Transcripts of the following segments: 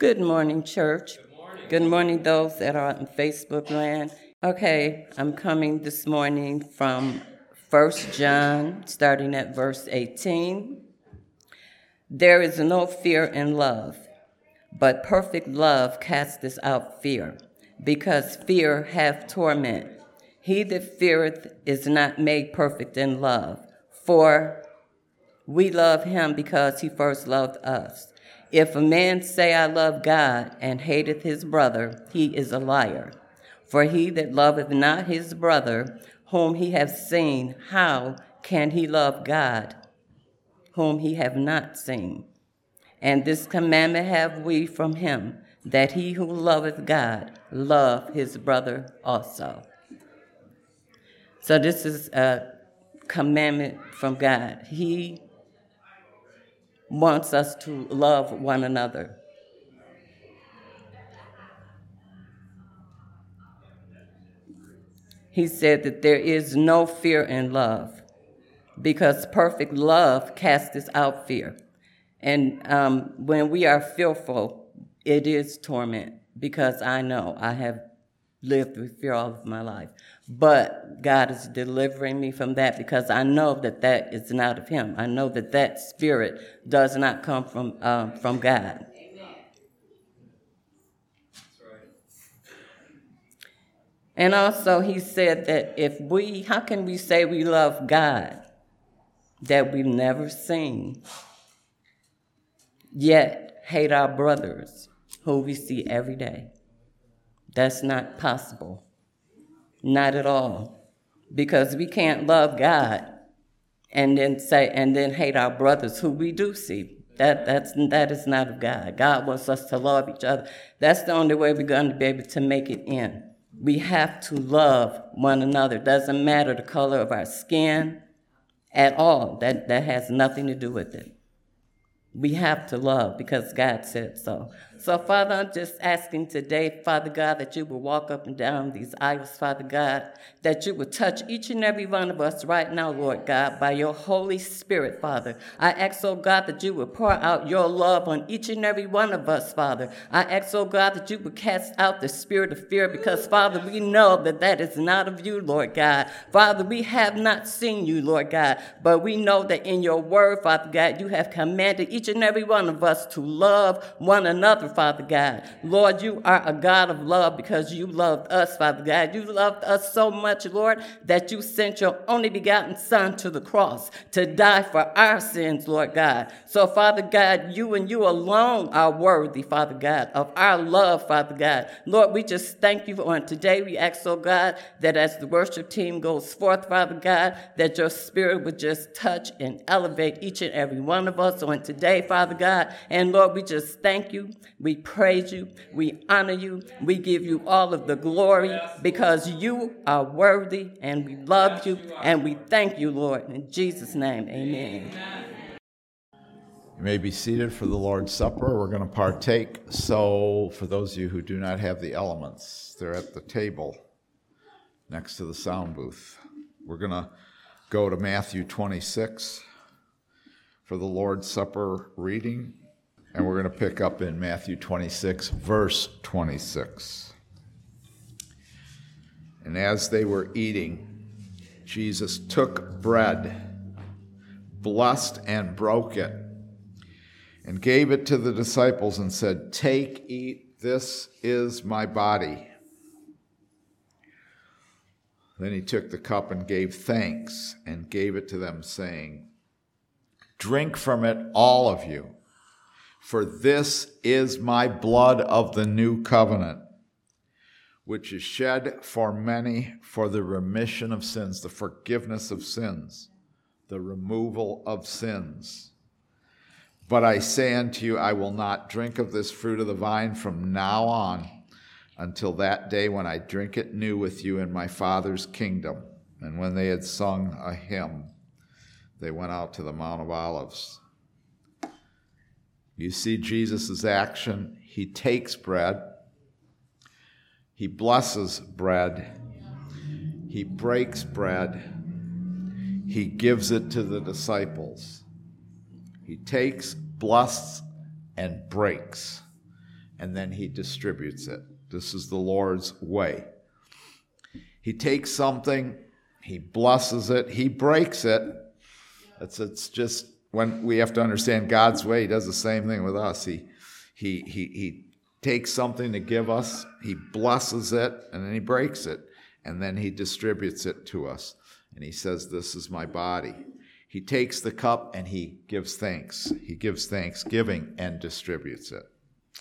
Good morning, church. Good morning, those that are on Facebook land. Okay, I'm coming this morning from 1 John, starting at verse 18. There is no fear in love, but perfect love casteth out fear, because fear hath torment. He that feareth is not made perfect in love, for we love him because he first loved us. If a man say, I love God, and hateth his brother, he is a liar. For he that loveth not his brother, whom he hath seen, how can he love God, whom he hath not seen? And this commandment have we from him, that he who loveth God love his brother also. So this is a commandment from God. He wants us to love one another. He said that there is no fear in love, because perfect love casteth out fear. And when we are fearful, it is torment, because I know I have lived with fear all of my life. But God is delivering me from that, because I know that that is not of him. I know that that spirit does not come from God. And also he said that how can we say we love God that we've never seen, yet hate our brothers who we see every day? That's not possible. Not at all. Because we can't love God and then hate our brothers who we do see. That is not of God. God wants us to love each other. That's the only way we're going to be able to make it in. We have to love one another. It doesn't matter the color of our skin at all. That has nothing to do with it. We have to love because God said so. So, Father, I'm just asking today, Father God, that you will walk up and down these aisles, Father God, that you would touch each and every one of us right now, Lord God, by your Holy Spirit, Father. I ask, oh God, that you would pour out your love on each and every one of us, Father. I ask, oh God, that you would cast out the spirit of fear, because, Father, we know that that is not of you, Lord God. Father, we have not seen you, Lord God, but we know that in your word, Father God, you have commanded each and every one of us to love one another, Father God. Lord, you are a God of love, because you loved us, Father God. You loved us so much, Lord, that you sent your only begotten Son to the cross to die for our sins, Lord God. So, Father God, you and you alone are worthy, Father God, of our love, Father God. Lord, we just thank you on today. We ask, oh God, that as the worship team goes forth, Father God, that your spirit would just touch and elevate each and every one of us on today, Father God. And Lord, we just thank you. We praise you. We honor you. We give you all of the glory, because you are worthy, and we love you, and we thank you, Lord. In Jesus' name, amen. You may be seated for the Lord's Supper. We're going to partake. So for those of you who do not have the elements, they're at the table next to the sound booth. We're going to go to Matthew 26 for the Lord's Supper reading. And we're going to pick up in Matthew 26, verse 26. And as they were eating, Jesus took bread, blessed and broke it, and gave it to the disciples and said, "Take, eat, this is my body." Then he took the cup and gave thanks and gave it to them, saying, "Drink from it, all of you. For this is my blood of the new covenant, which is shed for many for the remission of sins," the forgiveness of sins, the removal of sins. "But I say unto you, I will not drink of this fruit of the vine from now on until that day when I drink it new with you in my Father's kingdom." And when they had sung a hymn, they went out to the Mount of Olives. You see Jesus' action. He takes bread. He blesses bread. He breaks bread. He gives it to the disciples. He takes, blesses, and breaks. and then he distributes it. This is the Lord's way. He takes something, he blesses it, he breaks it. It's just when we have to understand God's way, he does the same thing with us. He takes something to give us, he blesses it, and then he breaks it, and then he distributes it to us. And he says, this is my body. He takes the cup and he gives thanks. He gives thanksgiving and distributes it.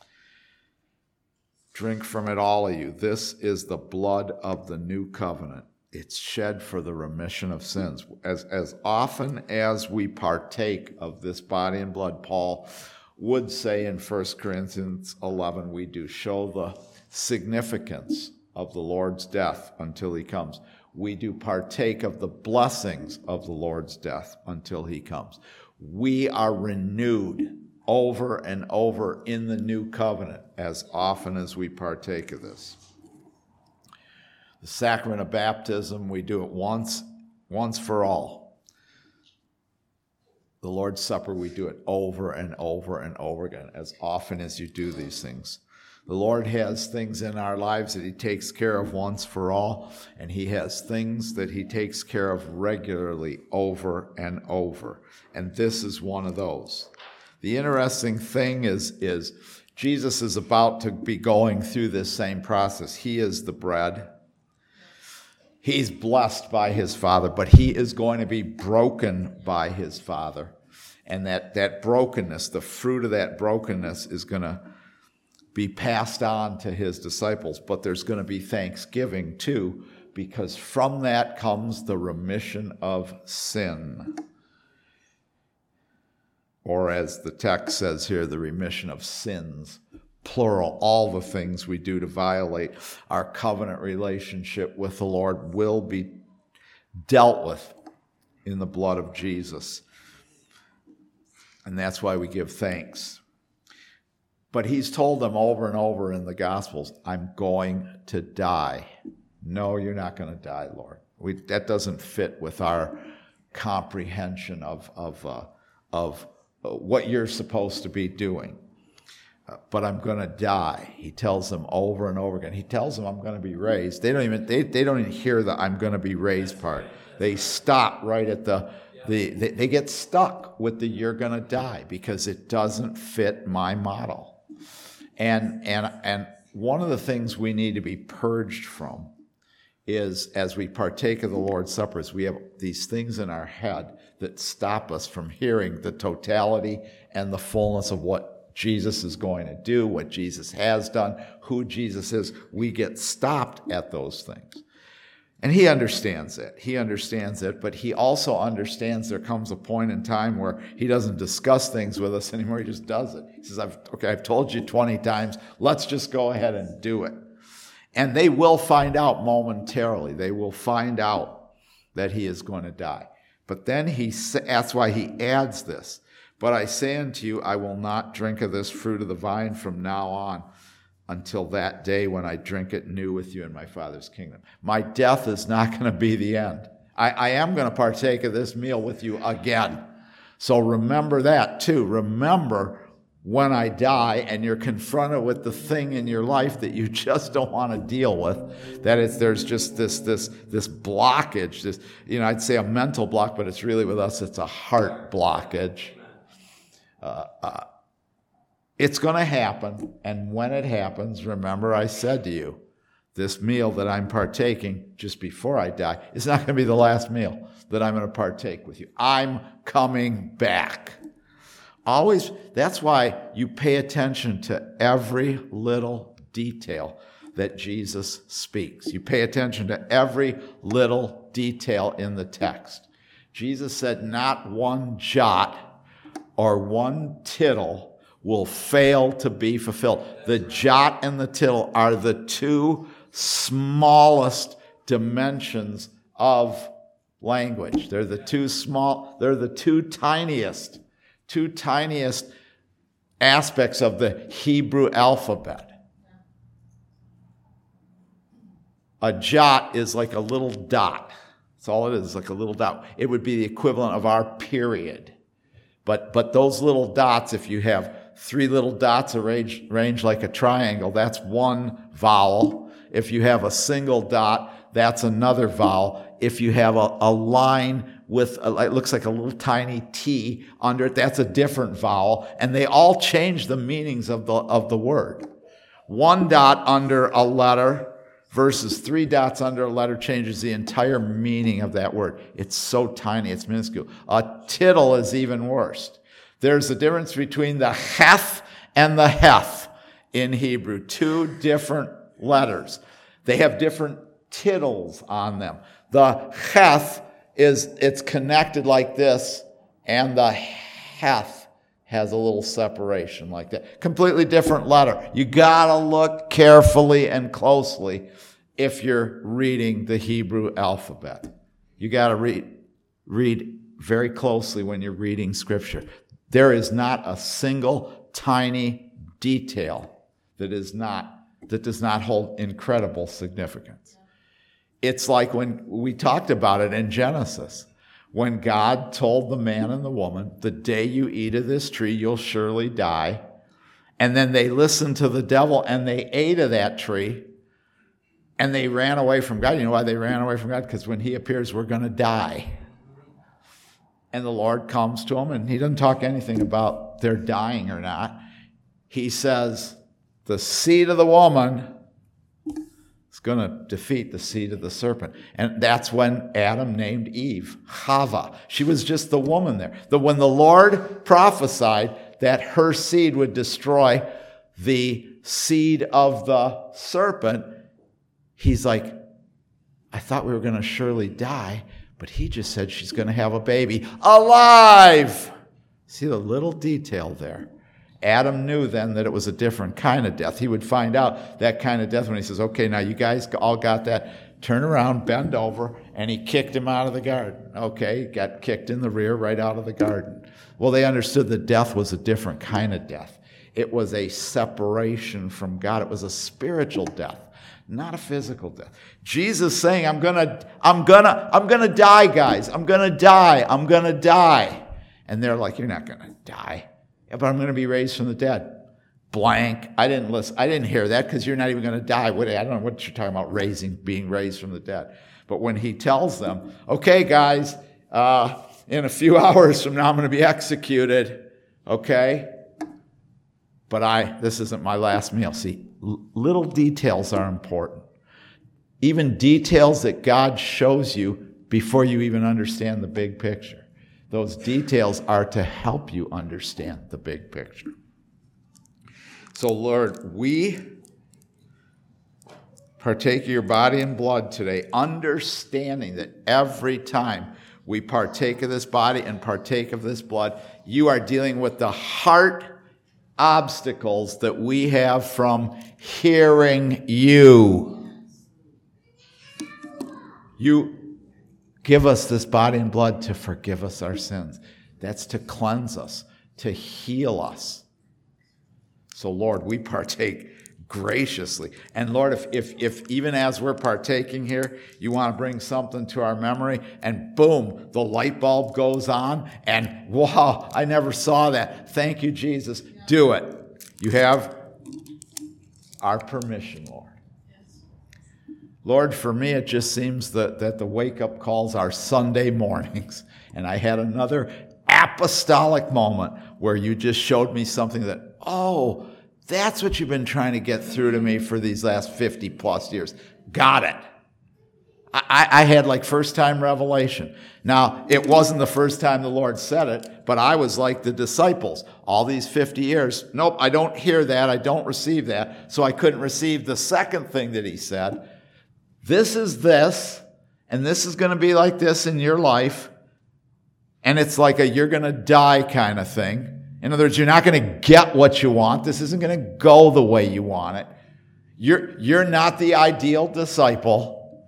Drink from it, all of you. This is the blood of the new covenant. It's shed for the remission of sins. As often as we partake of this body and blood, Paul would say in 1 Corinthians 11, we do show the significance of the Lord's death until he comes. We do partake of the blessings of the Lord's death until he comes. We are renewed over and over in the new covenant as often as we partake of this. The sacrament of baptism, we do it once for all. The Lord's Supper, we do it over and over and over again, as often as you do these things. The Lord has things in our lives that he takes care of once for all, and he has things that he takes care of regularly over and over. And this is one of those. The interesting thing is Jesus is about to be going through this same process. He is the bread. He's blessed by his Father, but he is going to be broken by his Father. And that brokenness, the fruit of that brokenness is going to be passed on to his disciples. But there's going to be thanksgiving too, because from that comes the remission of sin. Or as the text says here, the remission of sins. Plural, all the things we do to violate our covenant relationship with the Lord will be dealt with in the blood of Jesus. And that's why we give thanks. But he's told them over and over in the Gospels, I'm going to die. No, you're not going to die, Lord. That doesn't fit with our comprehension of what you're supposed to be doing. But I'm going to die. He tells them over and over again. He tells them I'm going to be raised. They don't even hear the I'm going to be raised part. They stop right at they get stuck with the you're going to die because it doesn't fit my model. And one of the things we need to be purged from is, as we partake of the Lord's Supper, is we have these things in our head that stop us from hearing the totality and the fullness of what Jesus is going to do, what Jesus has done, who Jesus is. We get stopped at those things. And he understands it. He understands it, but he also understands there comes a point in time where he doesn't discuss things with us anymore. He just does it. He says, I've told you 20 times. Let's just go ahead and do it. And they will find out momentarily. They will find out that he is going to die. But then that's why he adds this. But I say unto you, I will not drink of this fruit of the vine from now on until that day when I drink it new with you in my Father's kingdom. My death is not going to be the end. I am going to partake of this meal with you again. So remember that too. Remember when I die and you're confronted with the thing in your life that you just don't want to deal with, there's just this blockage, I'd say a mental block, but it's really with us, it's a heart blockage. It's going to happen, and when it happens, remember I said to you, this meal that I'm partaking just before I die is not going to be the last meal that I'm going to partake with you. I'm coming back. Always, that's why you pay attention to every little detail that Jesus speaks. You pay attention to every little detail in the text. Jesus said not one jot or one tittle will fail to be fulfilled. The jot and the tittle are the two smallest dimensions of language. They're the two tiniest aspects of the Hebrew alphabet. A jot is like a little dot. That's all it is, like a little dot. It would be the equivalent of our period. But those little dots, if you have three little dots arranged like a triangle, that's one vowel. If you have a single dot, that's another vowel. If you have a line with, it looks like a little tiny T under it, that's a different vowel. And they all change the meanings of the word. One dot under a letter versus three dots under a letter changes the entire meaning of that word. It's so tiny, it's minuscule. A tittle is even worse. There's a difference between the heth and the heth in Hebrew. Two different letters. They have different tittles on them. The heth it's connected like this, and the heth has a little separation like that. Completely different letter. You gotta look carefully and closely if you're reading the Hebrew alphabet. You gotta read very closely when you're reading Scripture. There is not a single tiny detail that does not hold incredible significance. It's like when we talked about it in Genesis. When God told the man and the woman, the day you eat of this tree, you'll surely die. And then they listened to the devil and they ate of that tree and they ran away from God. You know why they ran away from God? Because when he appears, we're going to die. And the Lord comes to them and he doesn't talk anything about their dying or not. He says, the seed of the woman is going to defeat the seed of the serpent. And that's when Adam named Eve Chava. She was just the woman there. When the Lord prophesied that her seed would destroy the seed of the serpent, he's like, I thought we were going to surely die, but he just said she's going to have a baby alive. See the little detail there. Adam knew then that it was a different kind of death. He would find out that kind of death when he says, okay, now you guys all got that. Turn around, bend over, and he kicked him out of the garden. Okay, got kicked in the rear right out of the garden. Well, they understood that death was a different kind of death. It was a separation from God. It was a spiritual death, not a physical death. Jesus saying, I'm gonna die, guys. I'm gonna die. And they're like, you're not gonna die. Yeah, but I'm going to be raised from the dead. Blank. I didn't hear that because you're not even going to die. I don't know what you're talking about, being raised from the dead. But when he tells them, okay, guys, in a few hours from now, I'm going to be executed. Okay? But this isn't my last meal. See, little details are important. Even details that God shows you before you even understand the big picture. Those details are to help you understand the big picture. So, Lord, we partake of your body and blood today, understanding that every time we partake of this body and partake of this blood, you are dealing with the heart obstacles that we have from hearing you. You give us this body and blood to forgive us our sins. That's to cleanse us, to heal us. So, Lord, we partake graciously. And, Lord, if even as we're partaking here, you want to bring something to our memory, and boom, the light bulb goes on, and wow, I never saw that. Thank you, Jesus. Do it. You have our permission, Lord. Lord, for me, it just seems that the wake-up calls are Sunday mornings. And I had another apostolic moment where you just showed me something that, oh, that's what you've been trying to get through to me for these last 50-plus years. Got it. I had like first-time revelation. Now, it wasn't the first time the Lord said it, but I was like the disciples. All these 50 years, nope, I don't hear that. I don't receive that. So I couldn't receive the second thing that he said. This is this, and this is going to be like this in your life, and it's like a you're going to die kind of thing. In other words, you're not going to get what you want. This isn't going to go the way you want it. You're not the ideal disciple,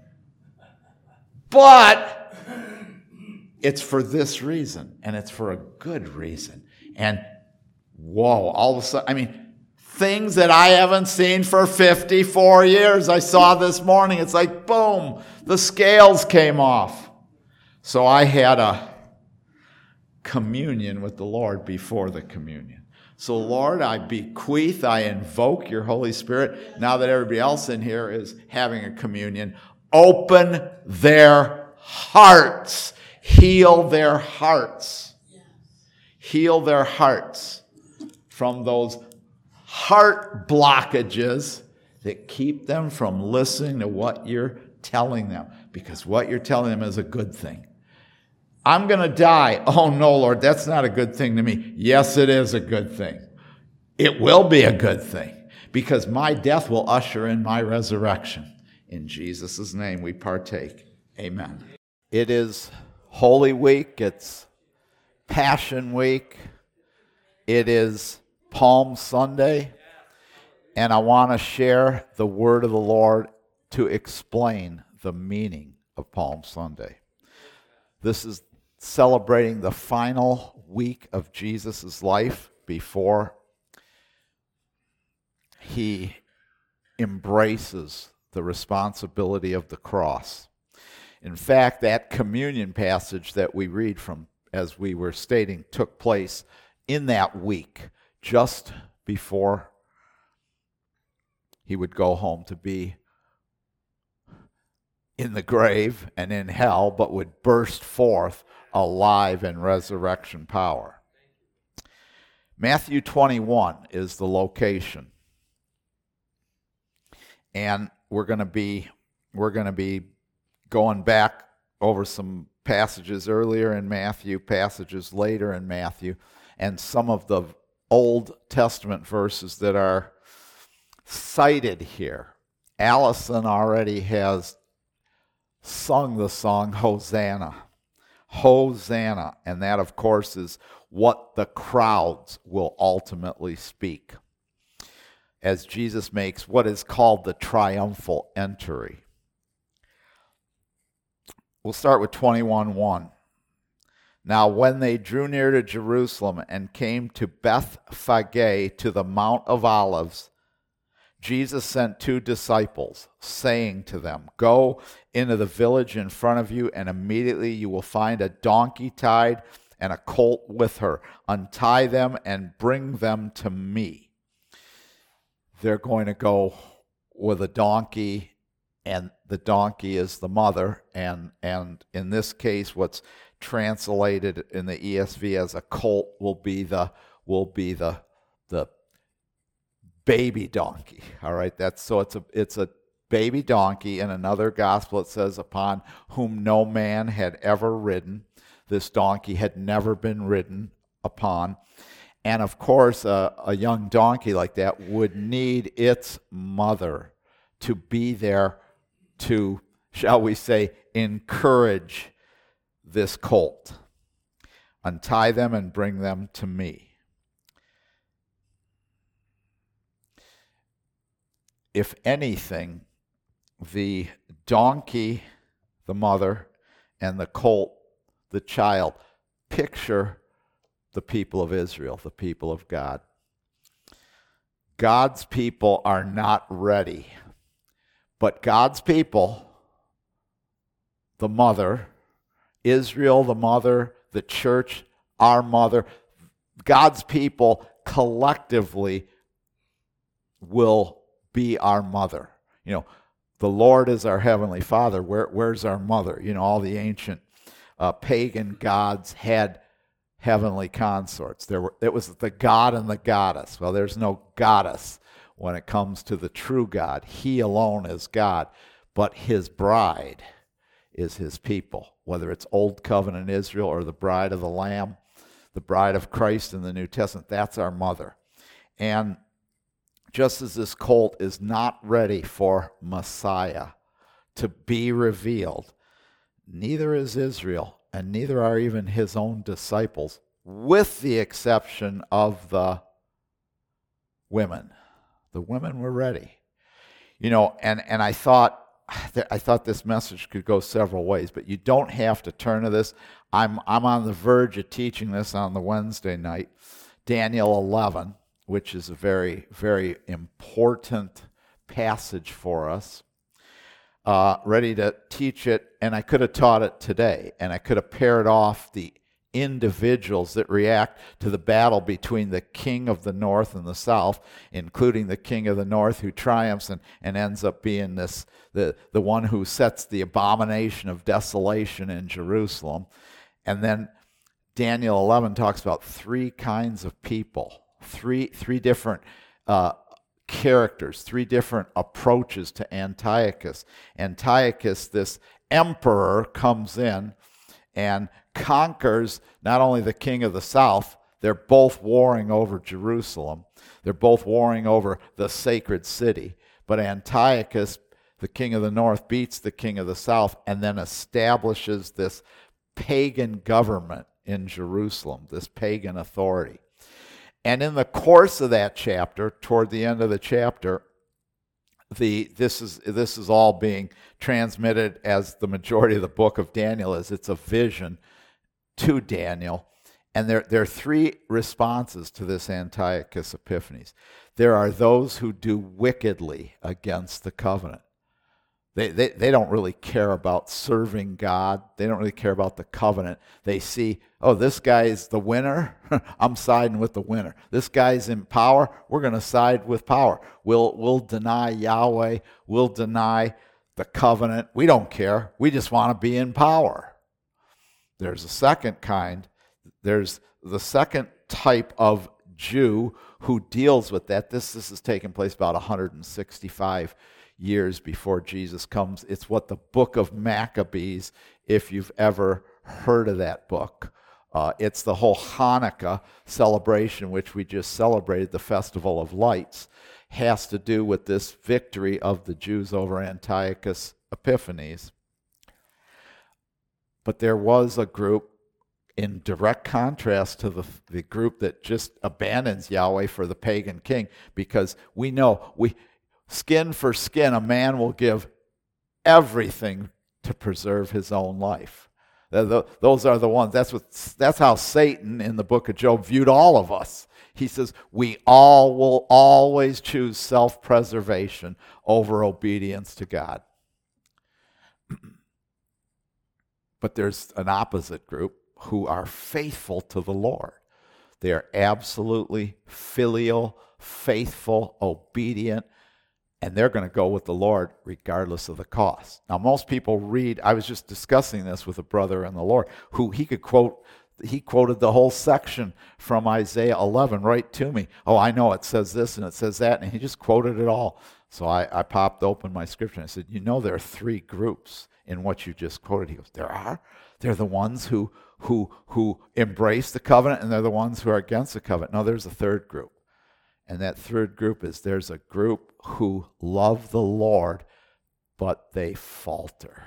but it's for this reason, and it's for a good reason. And whoa, all of a sudden, things that I haven't seen for 54 years, I saw this morning. It's like, boom, the scales came off. So I had a communion with the Lord before the communion. So, Lord, I bequeath, I invoke your Holy Spirit. Now that everybody else in here is having a communion, open their hearts. Heal their hearts. Heal their hearts from those heart blockages that keep them from listening to what you're telling them, because what you're telling them is a good thing. I'm going to die. Oh, no, Lord, that's not a good thing to me. Yes, it is a good thing. It will be a good thing, because my death will usher in my resurrection. In Jesus' name we partake. Amen. It is Holy Week. It's Passion Week. It is Palm Sunday. And I want to share the word of the Lord to explain the meaning of Palm Sunday. This is celebrating the final week of Jesus' life before he embraces the responsibility of the cross. In fact, that communion passage that we read from, as we were stating, took place in that week, just before he would go home to be in the grave and in hell, but would burst forth alive in resurrection power. Matthew 21 is the location. And we're going to be going back over some passages earlier in Matthew, passages later in Matthew, and some of the Old Testament verses that are cited here. Allison already has sung the song Hosanna. Hosanna. And that, of course, is what the crowds will ultimately speak as Jesus makes what is called the triumphal entry. We'll start with 21:1. Now when they drew near to Jerusalem and came to Bethphage, to the Mount of Olives, Jesus sent 2 disciples, saying to them, "Go into the village in front of you, and immediately you will find a donkey tied and a colt with her. Untie them and bring them to me." They're going to go with a donkey, and the donkey is the mother, and in this case, what's translated in the ESV as a colt will be the baby donkey. All right, it's a baby donkey. In another gospel, it says, "Upon whom no man had ever ridden." This donkey had never been ridden upon. And of course, a young donkey like that would need its mother to be there to, shall we say, encourage this colt. "Untie them and bring them to me." If anything, the donkey, the mother, and the colt, the child, picture the people of Israel, the people of God. God's people are not ready, but God's people, the mother, Israel, the mother, the church, our mother, God's people collectively will be our mother. You know, the Lord is our heavenly Father. Where's our mother? You know, all the ancient pagan gods had heavenly consorts. It was the god and the goddess. Well, there's no goddess when it comes to the true God. He alone is God, but his bride is his people, whether it's Old Covenant Israel or the bride of the Lamb, the bride of Christ in the New Testament. That's our mother. And just as this colt is not ready for Messiah to be revealed, neither is Israel, and neither are even his own disciples, with the exception of the women. The women were ready. You know, and I thought this message could go several ways, but you don't have to turn to this. I'm on the verge of teaching this on the Wednesday night, Daniel 11, which is a very, very important passage for us. Ready to teach it, and I could have taught it today, and I could have paired off the individuals that react to the battle between the king of the north and the south, including the king of the north who triumphs and ends up being the one who sets the abomination of desolation in Jerusalem. And then Daniel 11 talks about three kinds of people, three different characters, three different approaches to Antiochus. Antiochus, this emperor, comes in and conquers not only the king of the south, they're both warring over Jerusalem. They're both warring over the sacred city. But Antiochus, the king of the north, beats the king of the south and then establishes this pagan government in Jerusalem, this pagan authority. And in the course of that chapter, toward the end of the chapter, this is all being transmitted as the majority of the book of Daniel is. It's a vision to Daniel. And there are three responses to this Antiochus Epiphanes. There are those who do wickedly against the covenant. They don't really care about serving God. They don't really care about the covenant. They see, oh, this guy's the winner. I'm siding with the winner. This guy's in power. We're going to side with power. We'll deny Yahweh. We'll deny the covenant. We don't care. We just want to be in power. There's a second kind. There's the second type of Jew who deals with that. This has taken place about 165 years before Jesus comes. It's what the book of Maccabees, if you've ever heard of that book. It's the whole Hanukkah celebration, which we just celebrated, the Festival of Lights, has to do with this victory of the Jews over Antiochus Epiphanes. But there was a group in direct contrast to the group that just abandons Yahweh for the pagan king, because we know skin for skin, a man will give everything to preserve his own life. Those are the ones. That's how Satan in the book of Job viewed all of us. He says, we all will always choose self-preservation over obedience to God. But there's an opposite group who are faithful to the Lord. They are absolutely filial, faithful, obedient, and they're going to go with the Lord regardless of the cost. Now, most people read, I was just discussing this with a brother in the Lord, who he quoted the whole section from Isaiah 11 right to me. Oh, I know it says this and it says that, and he just quoted it all. So I popped open my scripture and I said, there are three groups in what you just quoted. He goes, there are? They're the ones who embrace the covenant, and they're the ones who are against the covenant. No, there's a third group. And that third group is there's a group who love the Lord, but they falter.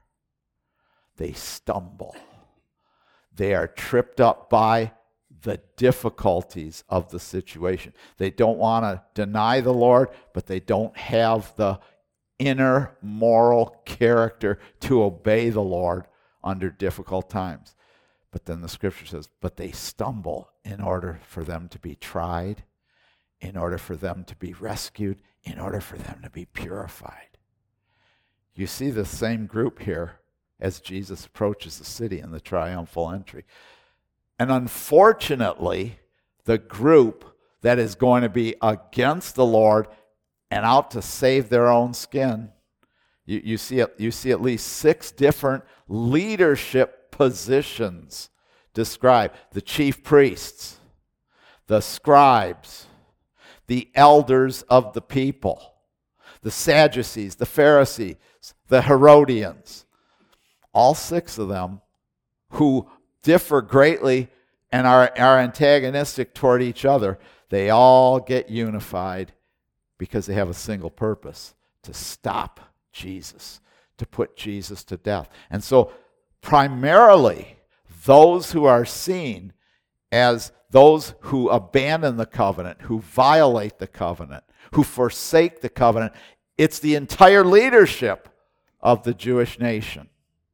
They stumble. They are tripped up by the difficulties of the situation. They don't want to deny the Lord, but they don't have the inner moral character to obey the Lord under difficult times. But then the scripture says, but they stumble in order for them to be tried, in order for them to be rescued, in order for them to be purified. You see the same group here as Jesus approaches the city in the triumphal entry. And unfortunately, the group that is going to be against the Lord and out to save their own skin, you see at least 6 different leadership positions described. The chief priests, the scribes, the elders of the people, the Sadducees, the Pharisees, the Herodians. All 6 of them who differ greatly and are antagonistic toward each other, they all get unified because they have a single purpose: to stop Jesus, to put Jesus to death. And so primarily those who are seen as those who abandon the covenant, who violate the covenant, who forsake the covenant, it's the entire leadership of the Jewish nation.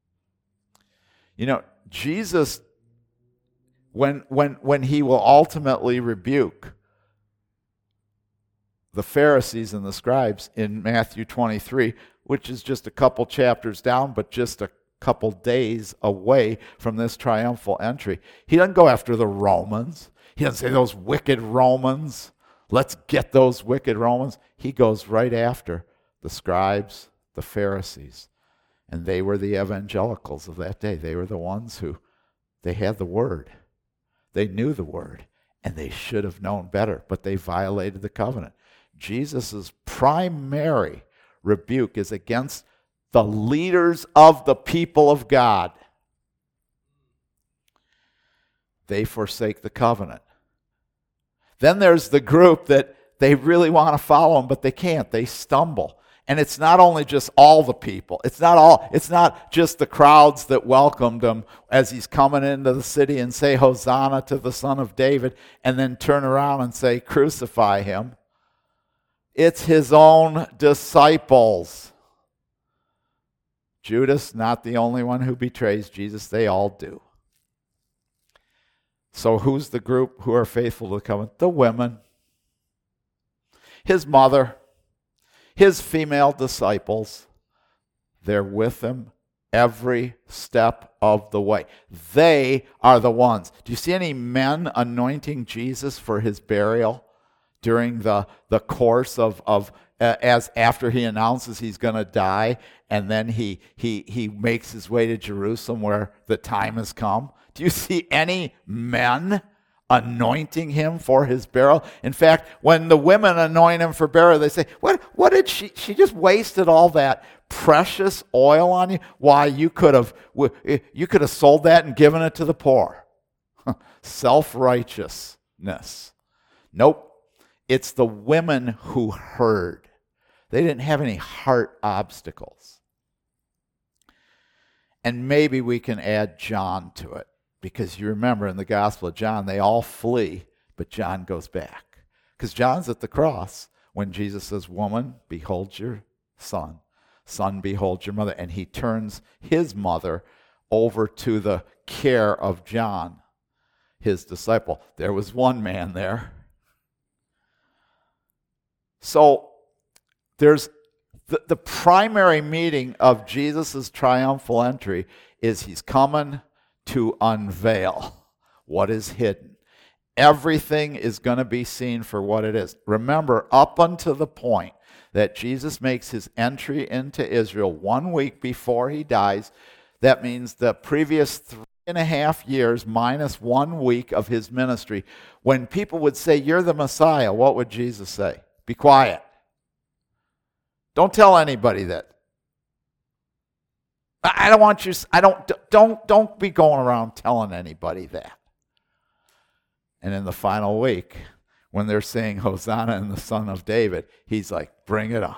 Jesus, when he will ultimately rebuke the Pharisees and the scribes in Matthew 23, which is just a couple chapters down, but just a couple days away from this triumphal entry. He doesn't go after the Romans. He doesn't say those wicked Romans. Let's get those wicked Romans. He goes right after the scribes, the Pharisees. And they were the evangelicals of that day. They were the ones who, they had the word. They knew the word. And they should have known better, but they violated the covenant. Jesus' primary rebuke is against the leaders of the people of God. They forsake the covenant. Then there's the group that they really want to follow him, but they can't. They stumble. And it's not only just all the people. It's not just the crowds that welcomed him as he's coming into the city and say, Hosanna to the Son of David, and then turn around and say, crucify him. It's his own disciples. Judas, not the only one who betrays Jesus. They all do. So who's the group who are faithful to the covenant? The women. His mother. His female disciples. They're with him every step of the way. They are the ones. Do you see any men anointing Jesus for his burial during the course of as after he announces he's going to die, and then he makes his way to Jerusalem where the time has come? Do you see any men anointing him for his burial? In fact, when the women anoint him for burial, they say, what did she just wasted all that precious oil on you? Why, you could have sold that and given it to the poor. Self-righteousness. Nope. It's the women who heard. They didn't have any heart obstacles. And maybe we can add John to it, because you remember in the Gospel of John, they all flee, but John goes back. Because John's at the cross when Jesus says, woman, behold your son. Son, behold your mother. And he turns his mother over to the care of John, his disciple. There was one man there. So there's the primary meaning of Jesus' triumphal entry is he's coming to unveil what is hidden. Everything is going to be seen for what it is. Remember, up until the point that Jesus makes his entry into Israel 1 week before he dies, that means the previous 3.5 years minus 1 week of his ministry, when people would say, you're the Messiah, what would Jesus say? Be quiet. Don't tell anybody that. I don't want you, don't be going around telling anybody that. And in the final week, when they're saying Hosanna and the Son of David, he's like, bring it on.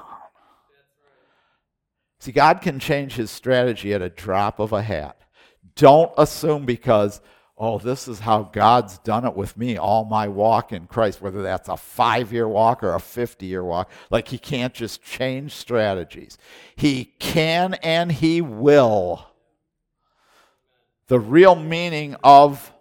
See, God can change his strategy at a drop of a hat. Don't assume because, this is how God's done it with me all my walk in Christ, whether that's a 5-year walk or a 50-year walk. Like, he can't just change strategies. He can and he will. The real meaning of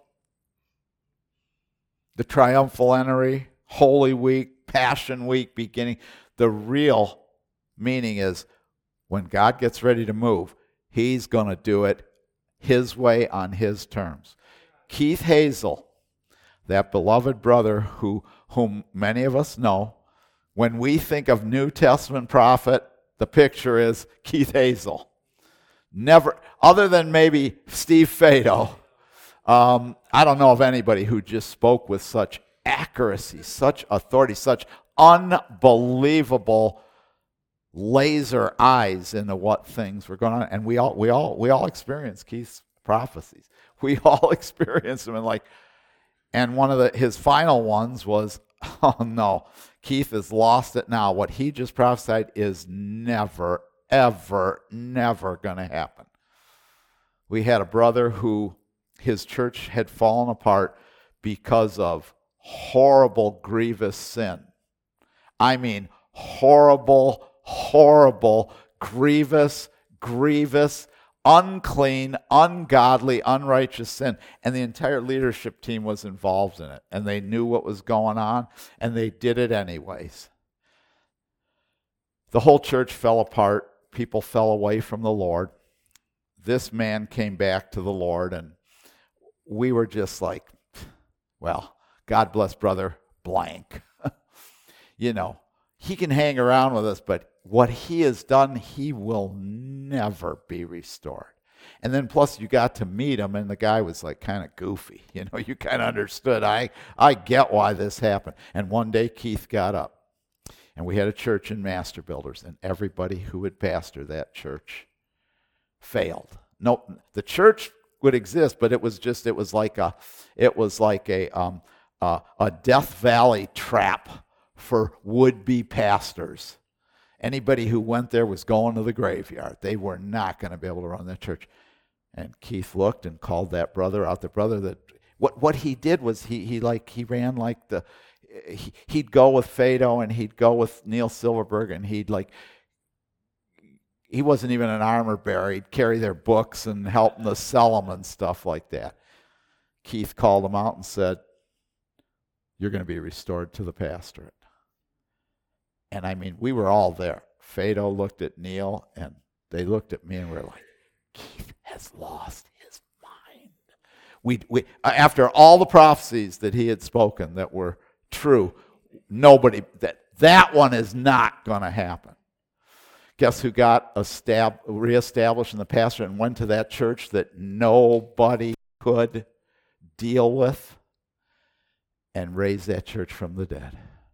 the triumphal entry, Holy Week, Passion Week beginning, the real meaning is when God gets ready to move, he's going to do it his way on his terms. Keith Hazel, that beloved brother whom many of us know, when we think of New Testament prophet, the picture is Keith Hazel. Never, other than maybe Steve Fado, I don't know of anybody who just spoke with such accuracy, such authority, such unbelievable laser eyes into what things were going on. And we all experience Keith's prophecies. We all experience them, and one of his final ones was, oh no, Keith has lost it now. What he just prophesied is never, ever, never going to happen. We had a brother who his church had fallen apart because of horrible, grievous sin. I mean, horrible, horrible, grievous, unclean, ungodly, unrighteous sin. And the entire leadership team was involved in it. And they knew what was going on, and they did it anyways. The whole church fell apart. People fell away from the Lord. this man came back to the Lord, and we were just like, well, God bless brother blank. You know, he can hang around with us, but what he has done, he will never be restored. And then plus you got to meet him, and the guy was like kind of goofy. You know, you kind of understood. I get why this happened. And one day Keith got up, and we had a church in Master Builders, and everybody who would pastor that church failed. No, the church would exist, but it was like a Death Valley trap for would-be pastors. Anybody who went there was going to the graveyard. They were not going to be able to run that church. And Keith looked and called that brother out. The brother that what he did was he ran like he'd go with Fado and he'd go with Neil Silverberg, and he wasn't even an armor bearer. He'd carry their books and help them to sell them and stuff like that. Keith called him out and said, "You're going to be restored to the pastorate." And I mean, we were all there. Fado looked at Neil, and they looked at me, and we were like, Keith has lost his mind. We after all the prophecies that he had spoken that were true, that one is not going to happen. Guess who got reestablished in the pastorate and went to that church that nobody could deal with, and raised that church from the dead?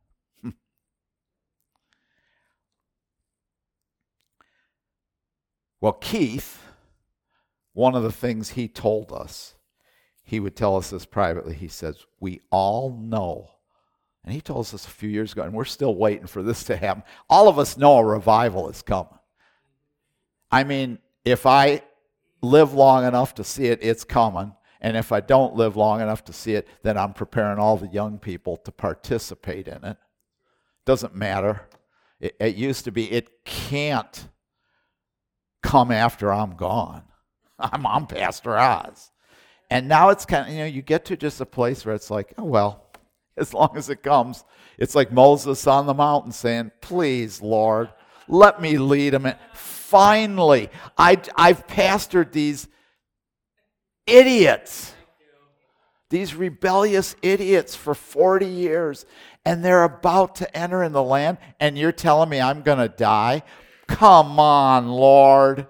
Well, Keith, one of the things he told us, he would tell us this privately. He says, we all know, and he told us this a few years ago, and we're still waiting for this to happen. All of us know a revival is coming. I mean, if I live long enough to see it, it's coming. And if I don't live long enough to see it, then I'm preparing all the young people to participate in it. Doesn't matter. It used to be, it can't come after I'm gone. I'm Pastor Oz. And now it's kind of, you get to just a place where it's like, oh, well, as long as it comes. It's like Moses on the mountain saying, please, Lord, let me lead them. Finally, I've pastored these idiots, these rebellious idiots for 40 years, and they're about to enter in the land, and you're telling me I'm going to die? Come on, Lord.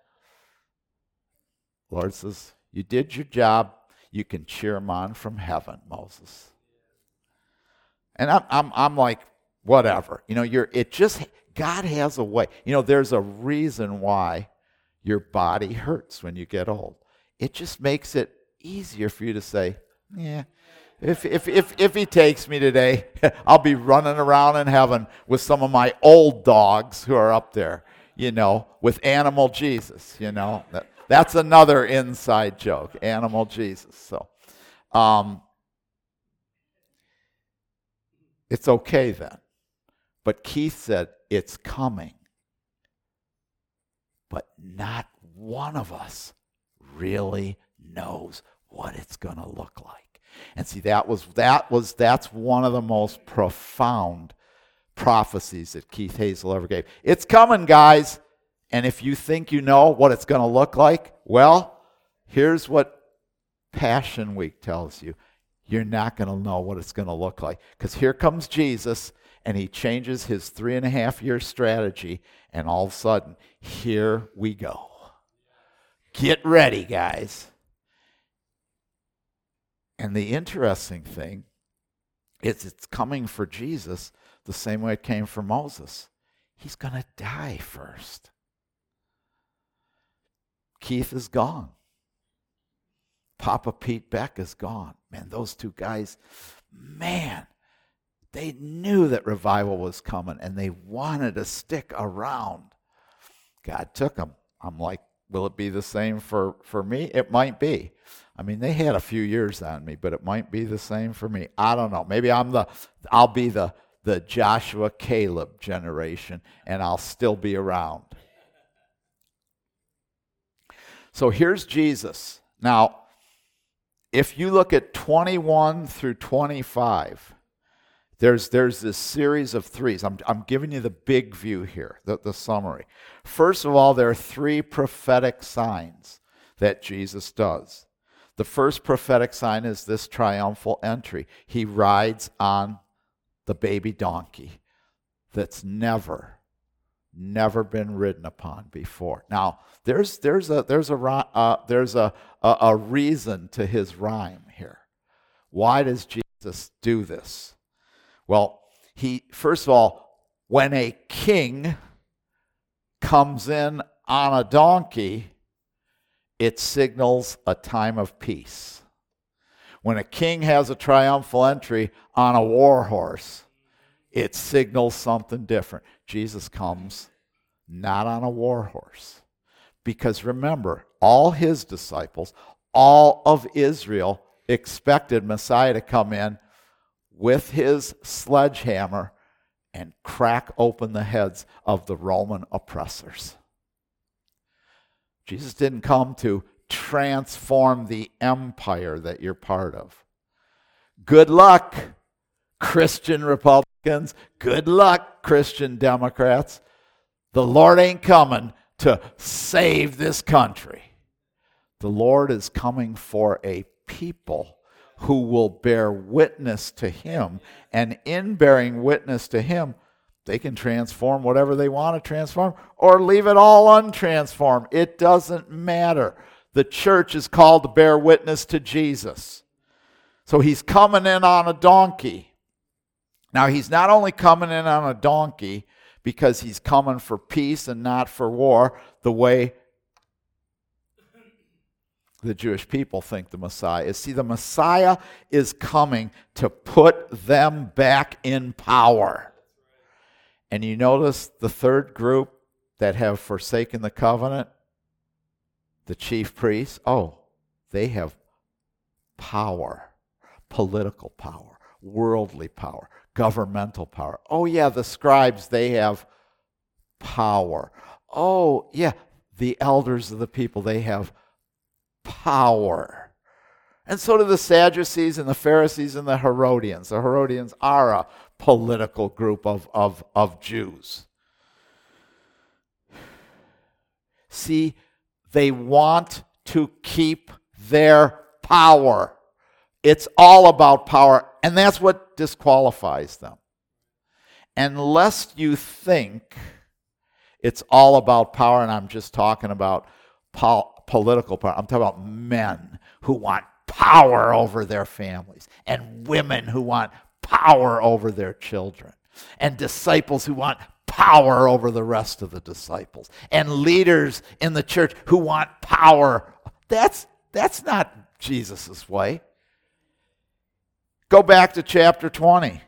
Lord says, you did your job. You can cheer them on from heaven, Moses. And I'm like, whatever. God has a way. There's a reason why your body hurts when you get old. It just makes it easier for you to say, yeah, if he takes me today, I'll be running around in heaven with some of my old dogs who are up there, with Animal Jesus, That's another inside joke, Animal Jesus. So, it's okay then. But Keith said, it's coming. But not one of us really knows what it's going to look like. And see, that's one of the most profound prophecies that Keith Hazel ever gave. It's coming, guys. And if you think you know what it's going to look like, well, here's what Passion Week tells you. You're not going to know what it's going to look like. Because here comes Jesus, and he changes his 3.5-year strategy, and all of a sudden, here we go. Get ready, guys. And the interesting thing is it's coming for Jesus the same way it came for Moses. He's going to die first. Keith is gone. Papa Pete Beck is gone. Man, those two guys, they knew that revival was coming, and they wanted to stick around. God took them. I'm like, will it be the same for me? It might be. I mean, they had a few years on me, but it might be the same for me. I don't know. Maybe I'll be the Joshua Caleb generation, and I'll still be around. So here's Jesus. Now, if you look at 21 through 25, There's this series of threes. I'm giving you the big view here, the summary. First of all, there are 3 prophetic signs that Jesus does. The first prophetic sign is this triumphal entry. He rides on the baby donkey that's never been ridden upon before. Now, there's a reason to his rhyme here. Why does Jesus do this? Well, first of all, when a king comes in on a donkey, it signals a time of peace. When a king has a triumphal entry on a war horse, it signals something different. Jesus comes not on a war horse. Because remember, all his disciples, all of Israel expected Messiah to come in with his sledgehammer and crack open the heads of the Roman oppressors. Jesus didn't come to transform the empire that you're part of. Good luck, Christian Republicans. Good luck, Christian Democrats. The Lord ain't coming to save this country. The Lord is coming for a people who will bear witness to him, and in bearing witness to him, they can transform whatever they want to transform or leave it all untransformed. It doesn't matter. The church is called to bear witness to Jesus. So he's coming in on a donkey. Now, he's not only coming in on a donkey because he's coming for peace and not for war, the way the Jewish people think the Messiah is. See, the Messiah is coming to put them back in power. And you notice the third group that have forsaken the covenant, the chief priests, they have power, political power, worldly power, governmental power. Oh yeah, the scribes, they have power. Oh yeah, the elders of the people, they have power. And so do the Sadducees and the Pharisees and the Herodians. The Herodians are a political group of Jews. See, they want to keep their power. It's all about power, and that's what disqualifies them. Unless you think it's all about power, and I'm just talking about political power, I'm talking about men who want power over their families, and women who want power over their children, and disciples who want power over the rest of the disciples, and leaders in the church who want power. That's not Jesus' way. Go back to chapter 20.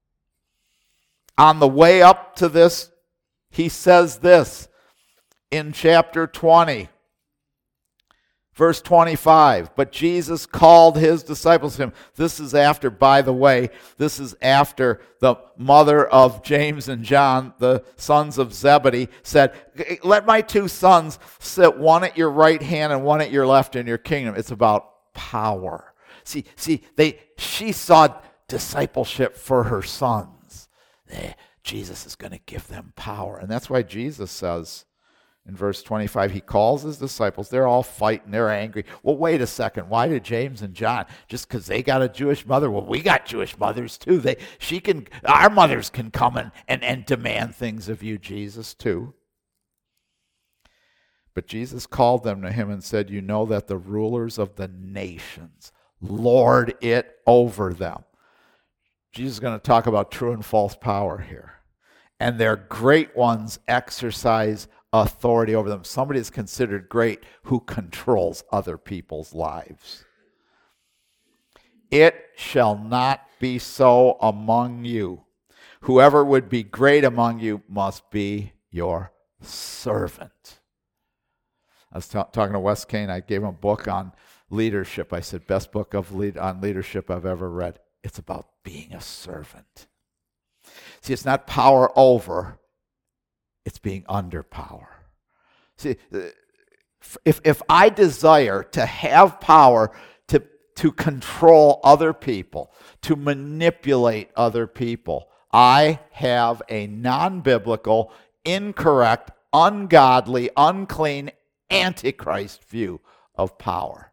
On the way up to this, he says this in chapter 20. Verse 25, but Jesus called his disciples to him. This is after, by the way, this is after the mother of James and John, the sons of Zebedee, said, let my 2 sons sit, one at your right hand and one at your left in your kingdom. It's about power. See, she saw discipleship for her sons. Jesus is going to give them power. And that's why Jesus says, in verse 25, he calls his disciples. They're all fighting. They're angry. Well, wait a second. Why did James and John, just because they got a Jewish mother? Well, we got Jewish mothers too. Our mothers can come and demand things of you, Jesus, too. But Jesus called them to him and said, you know that the rulers of the nations lord it over them. Jesus is going to talk about true and false power here. And their great ones exercise authority over them. Somebody is considered great who controls other people's lives. It shall not be so among you. Whoever would be great among you must be your servant. I was talking to Wes Kane. I gave him a book on leadership. I said, best book on leadership I've ever read. It's about being a servant. See, it's not power over. It's being under power. See, if I desire to have power to control other people, to manipulate other people. I have a non-biblical, incorrect, ungodly, unclean, antichrist view of power.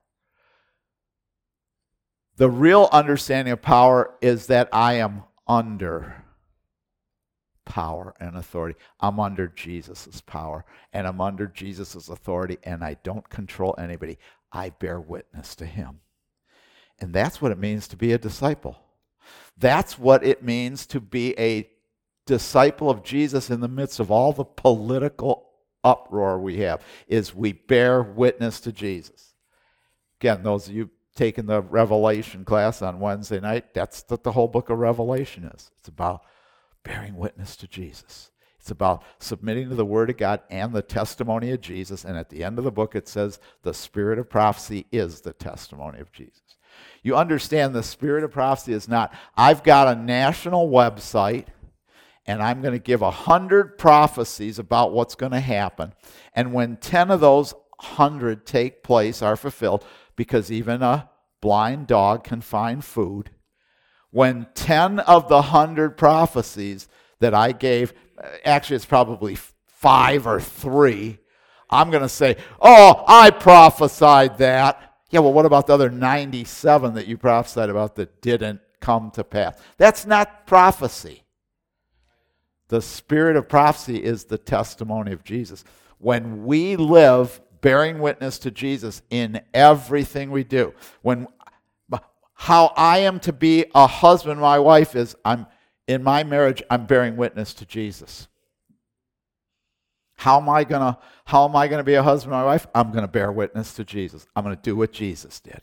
The real understanding of power is that I am under power and authority. I'm under Jesus' power, and I'm under Jesus' authority, and I don't control anybody. I bear witness to him. And that's what it means to be a disciple. That's what it means to be a disciple of Jesus in the midst of all the political uproar we have, is we bear witness to Jesus. Again, those of you taking the Revelation class on Wednesday night, that's what the whole book of Revelation is. It's about bearing witness to Jesus. It's about submitting to the Word of God and the testimony of Jesus. And at the end of the book, it says the spirit of prophecy is the testimony of Jesus. You understand the spirit of prophecy is not, I've got a national website and I'm going to give 100 prophecies about what's going to happen. And when 10 of those 100 take place, are fulfilled, because even a blind dog can find food. When 10 of the 100 prophecies that I gave, actually it's probably 5 or 3, I'm going to say, oh, I prophesied that. Yeah, well, what about the other 97 that you prophesied about that didn't come to pass? That's not prophecy. The spirit of prophecy is the testimony of Jesus. When we live bearing witness to Jesus in everything we do, how I am to be a husband, my wife is, in my marriage, I'm bearing witness to Jesus. How am I gonna be a husband, my wife? I'm gonna bear witness to Jesus. I'm gonna do what Jesus did.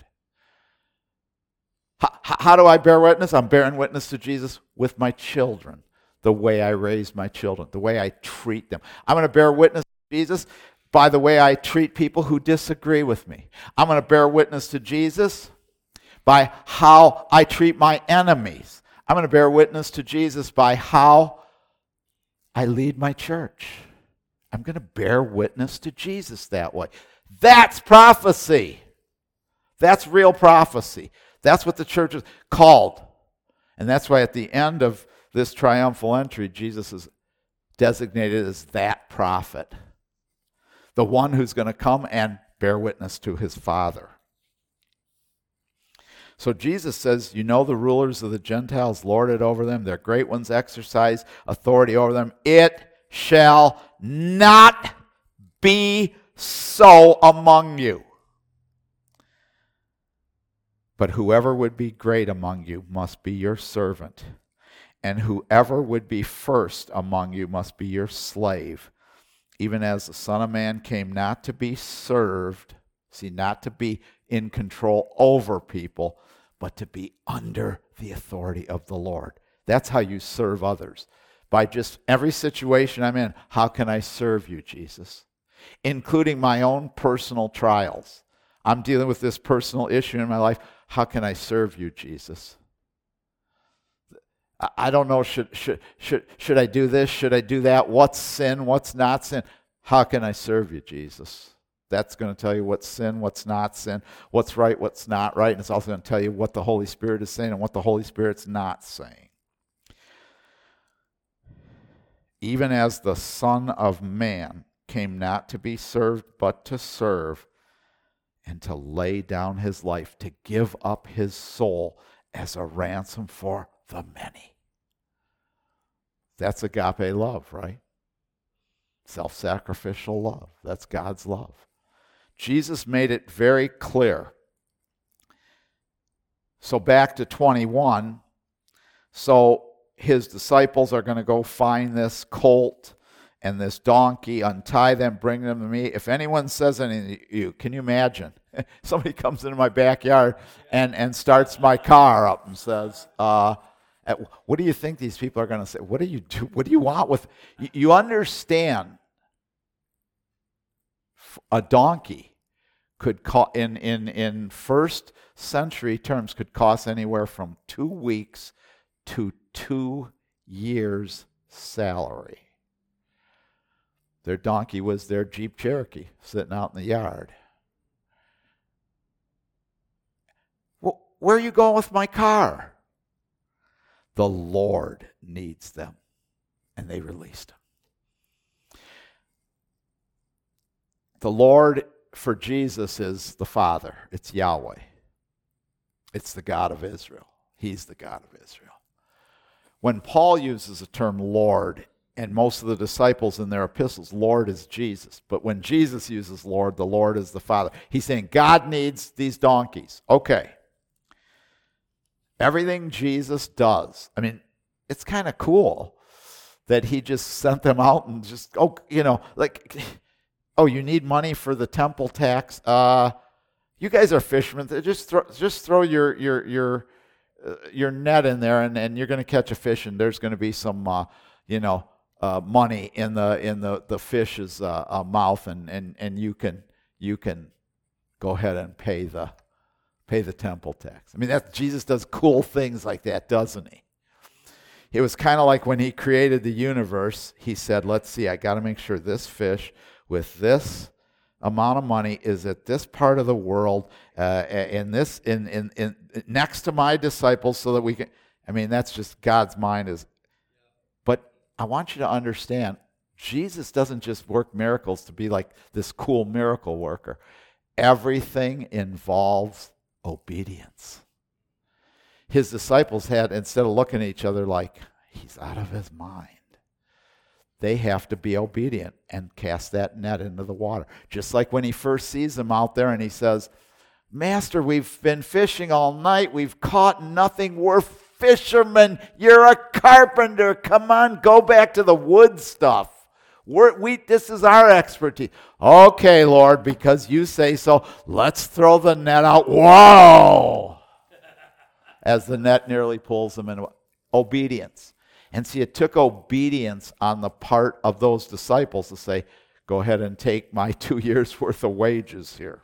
How do I bear witness? I'm bearing witness to Jesus with my children, the way I raise my children, the way I treat them. I'm gonna bear witness to Jesus by the way I treat people who disagree with me. I'm gonna bear witness to Jesus by how I treat my enemies. I'm going to bear witness to Jesus by how I lead my church. I'm going to bear witness to Jesus that way. That's prophecy. That's real prophecy. That's what the church is called. And that's why at the end of this triumphal entry, Jesus is designated as that prophet, the one who's going to come and bear witness to his Father. So Jesus says, you know, the rulers of the Gentiles lord it over them. Their great ones exercise authority over them. It shall not be so among you. But whoever would be great among you must be your servant. And whoever would be first among you must be your slave. Even as the Son of Man came not to be served, not to be in control over people, but to be under the authority of the Lord. That's how you serve others. By just every situation I'm in, how can I serve you, Jesus? Including my own personal trials. I'm dealing with this personal issue in my life. How can I serve you, Jesus? I don't know, should I do this? Should I do that? What's sin? What's not sin? How can I serve you, Jesus? That's going to tell you what's sin, what's not sin, what's right, what's not right. And it's also going to tell you what the Holy Spirit is saying and what the Holy Spirit's not saying. Even as the Son of Man came not to be served, but to serve, and to lay down his life, to give up his soul as a ransom for the many. That's agape love, right? Self-sacrificial love. That's God's love. Jesus made it very clear. So back to 21. So his disciples are going to go find this colt and this donkey, untie them, bring them to me. If anyone says anything to you, can you imagine? Somebody comes into my backyard and starts my car up and says, what do you think these people are going to say? What do you do? What do you want with... You understand, a donkey could cost, in first century terms, could cost anywhere from 2 weeks to 2 years' salary. Their donkey was their Jeep Cherokee sitting out in the yard. where are you going with my car? The Lord needs them. And they released him. The Lord for Jesus is the Father. It's Yahweh. It's the God of Israel. He's the God of Israel. When Paul uses the term Lord, and most of the disciples in their epistles, Lord is Jesus. But when Jesus uses Lord, the Lord is the Father. He's saying God needs these donkeys. Okay. Everything Jesus does, I mean, it's kind of cool that he just sent them out and just, you need money for the temple tax. You guys are fishermen. Just throw your net in there, and you're going to catch a fish, and there's going to be some, money in the fish's mouth, and you can go ahead and pay the temple tax. I mean, Jesus does cool things like that, doesn't he? It was kind of like when he created the universe. He said, "Let's see. I got to make sure this fish with this amount of money is at this part of the world, in next to my disciples, so that we can." I mean, that's just God's mind is. But I want you to understand, Jesus doesn't just work miracles to be like this cool miracle worker. Everything involves obedience. His disciples had, instead of looking at each other like, he's out of his mind, they have to be obedient and cast that net into the water. Just like when he first sees them out there and he says, "Master, we've been fishing all night. We've caught nothing. We're fishermen. You're a carpenter. Come on, go back to the wood stuff. This is our expertise." "Okay, Lord, because you say so, let's throw the net out." Whoa! As the net nearly pulls them in. Obedience. And see, it took obedience on the part of those disciples to say, "Go ahead and take my 2 years' worth of wages here."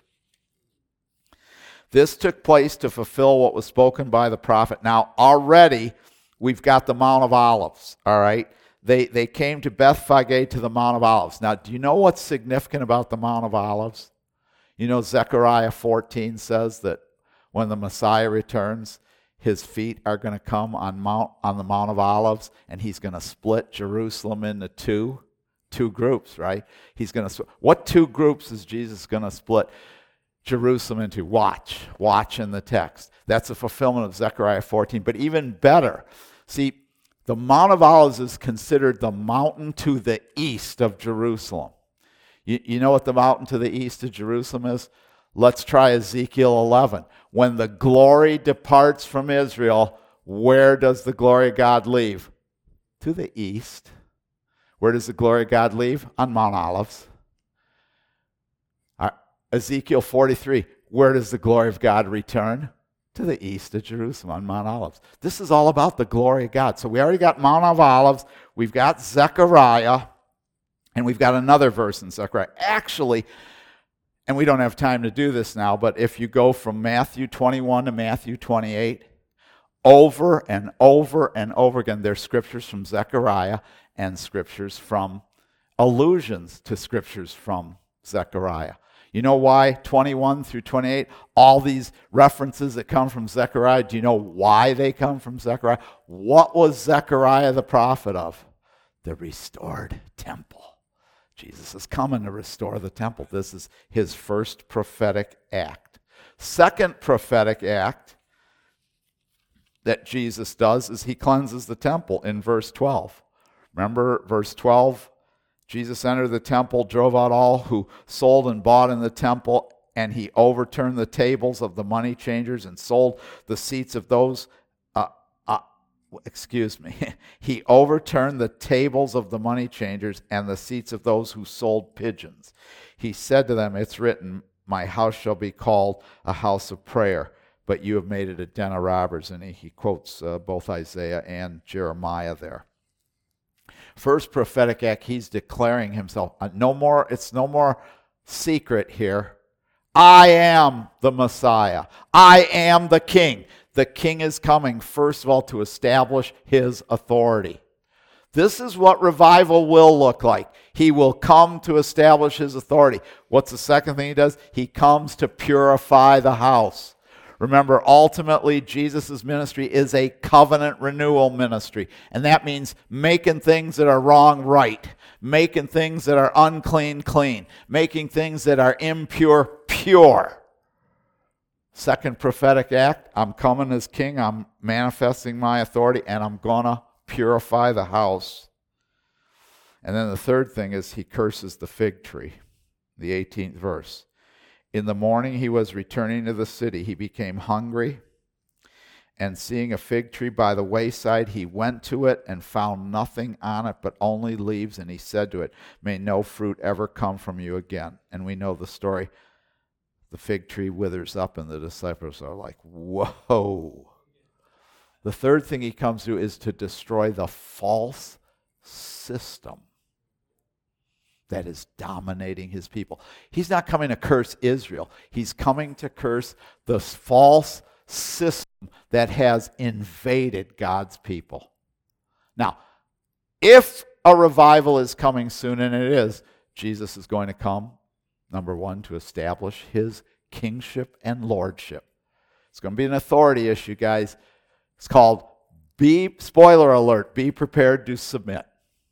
This took place to fulfill what was spoken by the prophet. Now, already, we've got the Mount of Olives, all right? They came to Bethphage to the Mount of Olives. Now, do you know what's significant about the Mount of Olives? You know, Zechariah 14 says that when the Messiah returns, his feet are going to come on the Mount of Olives, and he's going to split Jerusalem into two groups, right? What two groups is Jesus going to split Jerusalem into? Watch in the text. That's a fulfillment of Zechariah 14. But even better, see, the Mount of Olives is considered the mountain to the east of Jerusalem. You know what the mountain to the east of Jerusalem is? Let's try Ezekiel 11. When the glory departs from Israel, where does the glory of God leave? To the east. Where does the glory of God leave? On Mount Olives. Ezekiel 43, where does the glory of God return? To the east of Jerusalem on Mount Olives. This is all about the glory of God. So we already got Mount of Olives, we've got Zechariah, and we've got another verse in Zechariah. Actually, and we don't have time to do this now, but if you go from Matthew 21 to Matthew 28, over and over and over again, there's scriptures from Zechariah and scriptures from allusions to scriptures from Zechariah. You know why 21 through 28, all these references that come from Zechariah, do you know why they come from Zechariah? What was Zechariah the prophet of? The restored temple. Jesus is coming to restore the temple. This is his first prophetic act. Second prophetic act that Jesus does is he cleanses the temple in verse 12. Remember verse 12? Jesus entered the temple, drove out all who sold and bought in the temple, and he overturned the tables of the money changers and sold the seats of those He overturned the tables of the money changers and the seats of those who sold pigeons. He said to them, "It's written, my house shall be called a house of prayer, but you have made it a den of robbers." And he quotes both Isaiah and Jeremiah there. First prophetic act, he's declaring himself. It's no more secret here. I am the Messiah. I am the King. The King is coming, first of all, to establish his authority. This is what revival will look like. He will come to establish his authority. What's the second thing he does? He comes to purify the house. Remember, ultimately, Jesus' ministry is a covenant renewal ministry. And that means making things that are wrong right, making things that are unclean clean, making things that are impure pure. Second prophetic act, I'm coming as king, I'm manifesting my authority, and I'm going to purify the house. And then the third thing is he curses the fig tree, the 18th verse. In the morning he was returning to the city. He became hungry, and seeing a fig tree by the wayside, he went to it and found nothing on it but only leaves, and he said to it, may no fruit ever come from you again. And we know the story. The fig tree withers up, and the disciples are like, whoa. The third thing he comes to is to destroy the false system that is dominating his people. He's not coming to curse Israel. He's coming to curse the false system that has invaded God's people. Now, if a revival is coming soon, and it is, Jesus is going to come, number one, to establish his kingship and lordship. It's going to be an authority issue, guys. It's called, spoiler alert, be prepared to submit.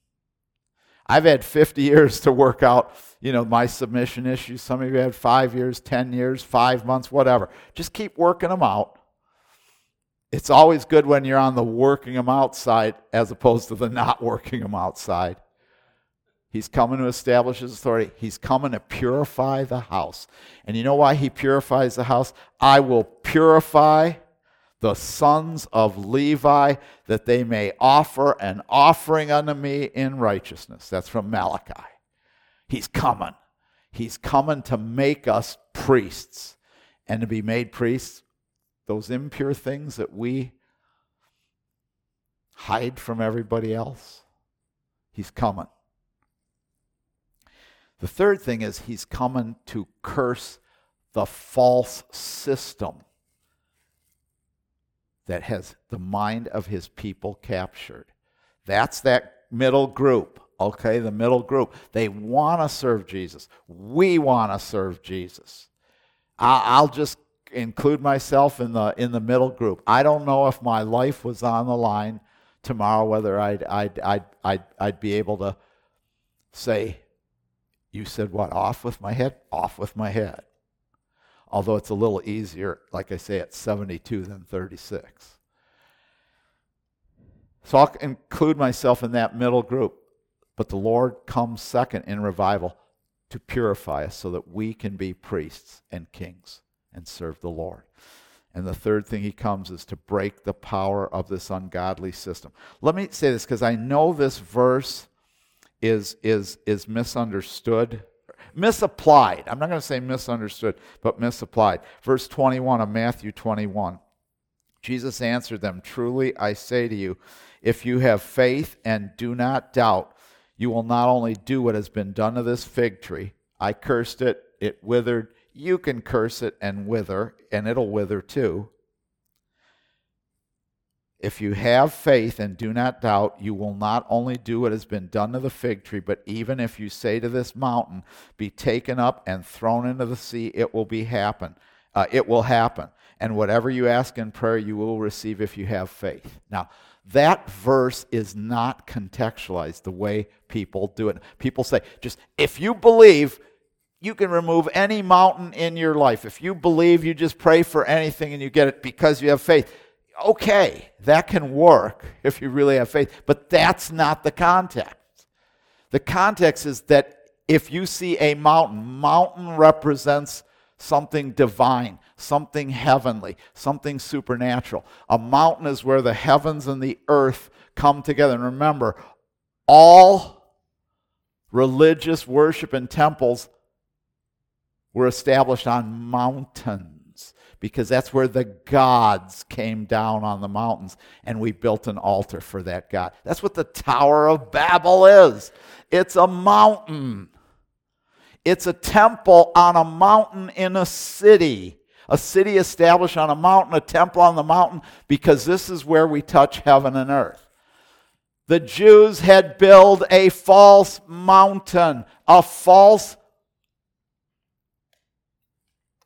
I've had 50 years to work out, my submission issues. Some of you had 5 years, 10 years, 5 months, whatever. Just keep working them out. It's always good when you're on the working them out side as opposed to the not working them out side. He's coming to establish his authority. He's coming to purify the house. And you know why he purifies the house? I will purify the sons of Levi, that they may offer an offering unto me in righteousness. That's from Malachi. He's coming. He's coming to make us priests. And to be made priests, those impure things that we hide from everybody else, he's coming. The third thing is he's coming to curse the false system that has the mind of his people captured. That's that middle group, okay? The middle group. They want to serve Jesus. We want to serve Jesus. I'll just include myself in the middle group. I don't know if my life was on the line tomorrow, whether I'd be able to say, you said what, off with my head? Off with my head. Although it's a little easier, like I say, at 72 than 36. So I'll include myself in that middle group. But the Lord comes second in revival to purify us so that we can be priests and kings and serve the Lord. And the third thing he comes is to break the power of this ungodly system. Let me say this, because I know this verse is misunderstood. Misapplied. I'm not going to say misunderstood, but misapplied. Verse 21 of Matthew 21. Jesus answered them, truly I say to you, if you have faith and do not doubt, you will not only do what has been done to this fig tree. I cursed it, it withered. You can curse it and wither, and it'll wither too. If you have faith and do not doubt, you will not only do what has been done to the fig tree, but even if you say to this mountain, be taken up and thrown into the sea, it will happen. And whatever you ask in prayer, you will receive if you have faith. Now, that verse is not contextualized the way people do it. People say, just if you believe, you can remove any mountain in your life. If you believe, you just pray for anything and you get it because you have faith. Okay, that can work if you really have faith, but that's not the context. The context is that if you see a mountain represents something divine, something heavenly, something supernatural. A mountain is where the heavens and the earth come together. And remember, all religious worship and temples were established on mountains, because that's where the gods came down on the mountains, and we built an altar for that God. That's what the Tower of Babel is. It's a mountain. It's a temple on a mountain in a city established on a mountain, a temple on the mountain, because this is where we touch heaven and earth. The Jews had built a false mountain, a false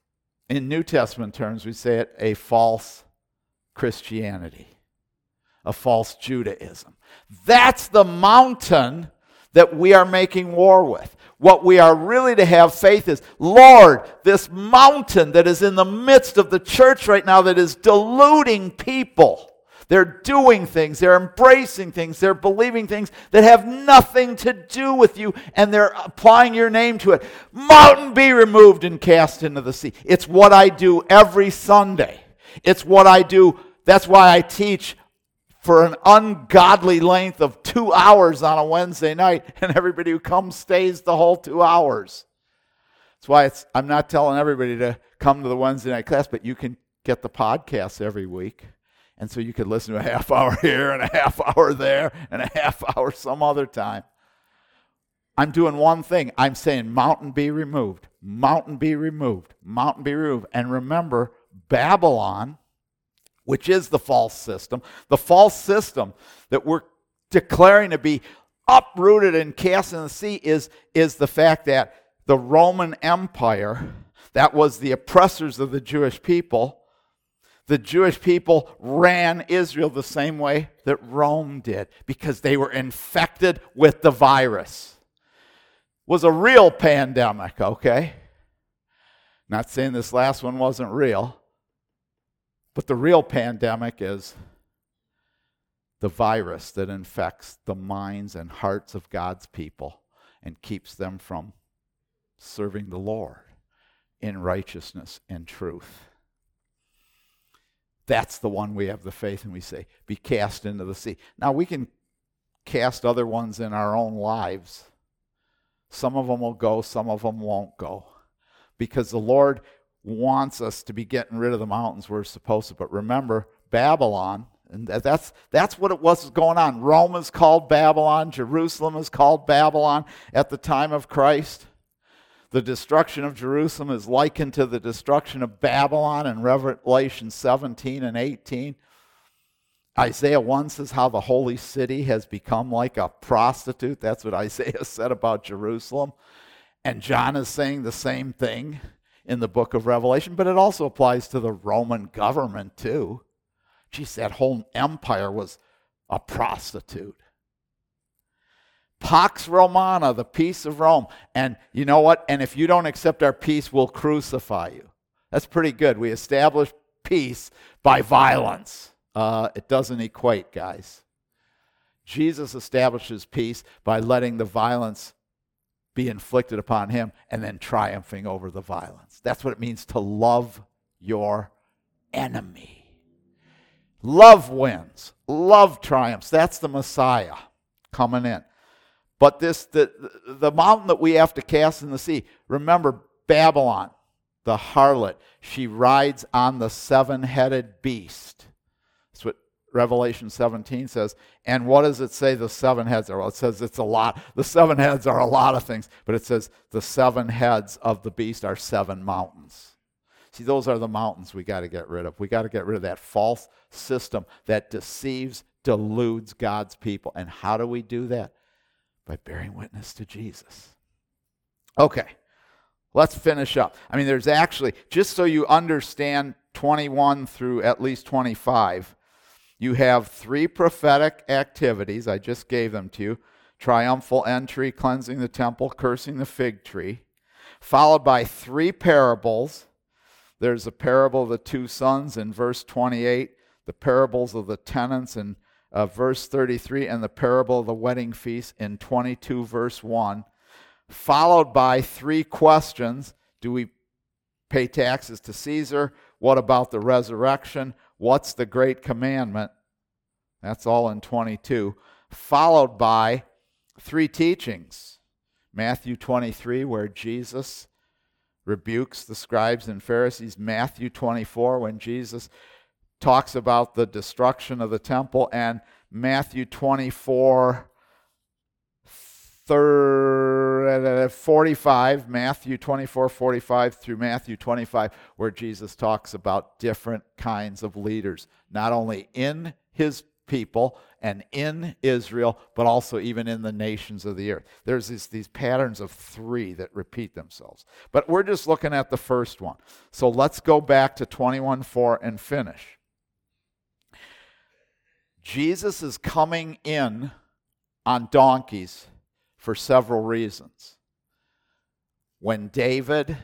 In New Testament terms, we say it a false Christianity, a false Judaism. That's the mountain that we are making war with. What we are really to have faith is, Lord, this mountain that is in the midst of the church right now that is deluding people. They're doing things, they're embracing things, they're believing things that have nothing to do with you, and they're applying your name to it. Mountain, be removed and cast into the sea. It's what I do every Sunday. It's what I do. That's why I teach for an ungodly length of 2 hours on a Wednesday night, and everybody who comes stays the whole 2 hours. That's why I'm not telling everybody to come to the Wednesday night class, but you can get the podcast every week. And so you could listen to a half hour here and a half hour there and a half hour some other time. I'm doing one thing. I'm saying, mountain be removed, mountain be removed, mountain be removed. And remember, Babylon, which is the false system that we're declaring to be uprooted and cast in the sea is the fact that the Roman Empire, that was the oppressors of the Jewish people, the Jewish people ran Israel the same way that Rome did because they were infected with the virus. It was a real pandemic, okay? Not saying this last one wasn't real, but the real pandemic is the virus that infects the minds and hearts of God's people and keeps them from serving the Lord in righteousness and truth. That's the one we have the faith and we say, be cast into the sea. Now we can cast other ones in our own lives. Some of them will go, some of them won't go. Because the Lord wants us to be getting rid of the mountains we're supposed to. But remember, Babylon, and that's what it was going on. Rome is called Babylon. Jerusalem is called Babylon at the time of Christ. The destruction of Jerusalem is likened to the destruction of Babylon in Revelation 17 and 18. Isaiah 1 says how the holy city has become like a prostitute. That's what Isaiah said about Jerusalem. And John is saying the same thing in the book of Revelation, but it also applies to the Roman government too. Geez, that whole empire was a prostitute. Pax Romana, the peace of Rome. And you know what? And if you don't accept our peace, we'll crucify you. That's pretty good. We establish peace by violence. It doesn't equate, guys. Jesus establishes peace by letting the violence be inflicted upon him and then triumphing over the violence. That's what it means to love your enemy. Love wins. Love triumphs. That's the Messiah coming in. But the mountain that we have to cast in the sea, remember Babylon, the harlot, she rides on the seven-headed beast. That's what Revelation 17 says. And what does it say the seven heads are? Well, it says it's a lot. The seven heads are a lot of things, but it says the seven heads of the beast are seven mountains. See, those are the mountains we got to get rid of. We got to get rid of that false system that deceives, deludes God's people. And how do we do that? By bearing witness to Jesus. Okay, let's finish up. I mean, there's actually, just so you understand 21 through at least 25, you have 3 prophetic activities. I just gave them to you. Triumphal entry, cleansing the temple, cursing the fig tree. Followed by 3 parables. There's a parable of the 2 sons in verse 28, the parables of the tenants in verse 33, and the parable of the wedding feast in 22, verse 1, followed by 3 questions. Do we pay taxes to Caesar? What about the resurrection? What's the great commandment? That's all in 22. Followed by 3 teachings. Matthew 23, where Jesus rebukes the scribes and Pharisees. Matthew 24, when Jesus talks about the destruction of the temple, and Matthew 24, 45, Matthew 24, 45 through Matthew 25, where Jesus talks about different kinds of leaders, not only in his people and in Israel, but also even in the nations of the earth. There's these patterns of three that repeat themselves. But we're just looking at the first one. So let's go back to 21:4 and finish. Jesus is coming in on donkeys for several reasons. When David's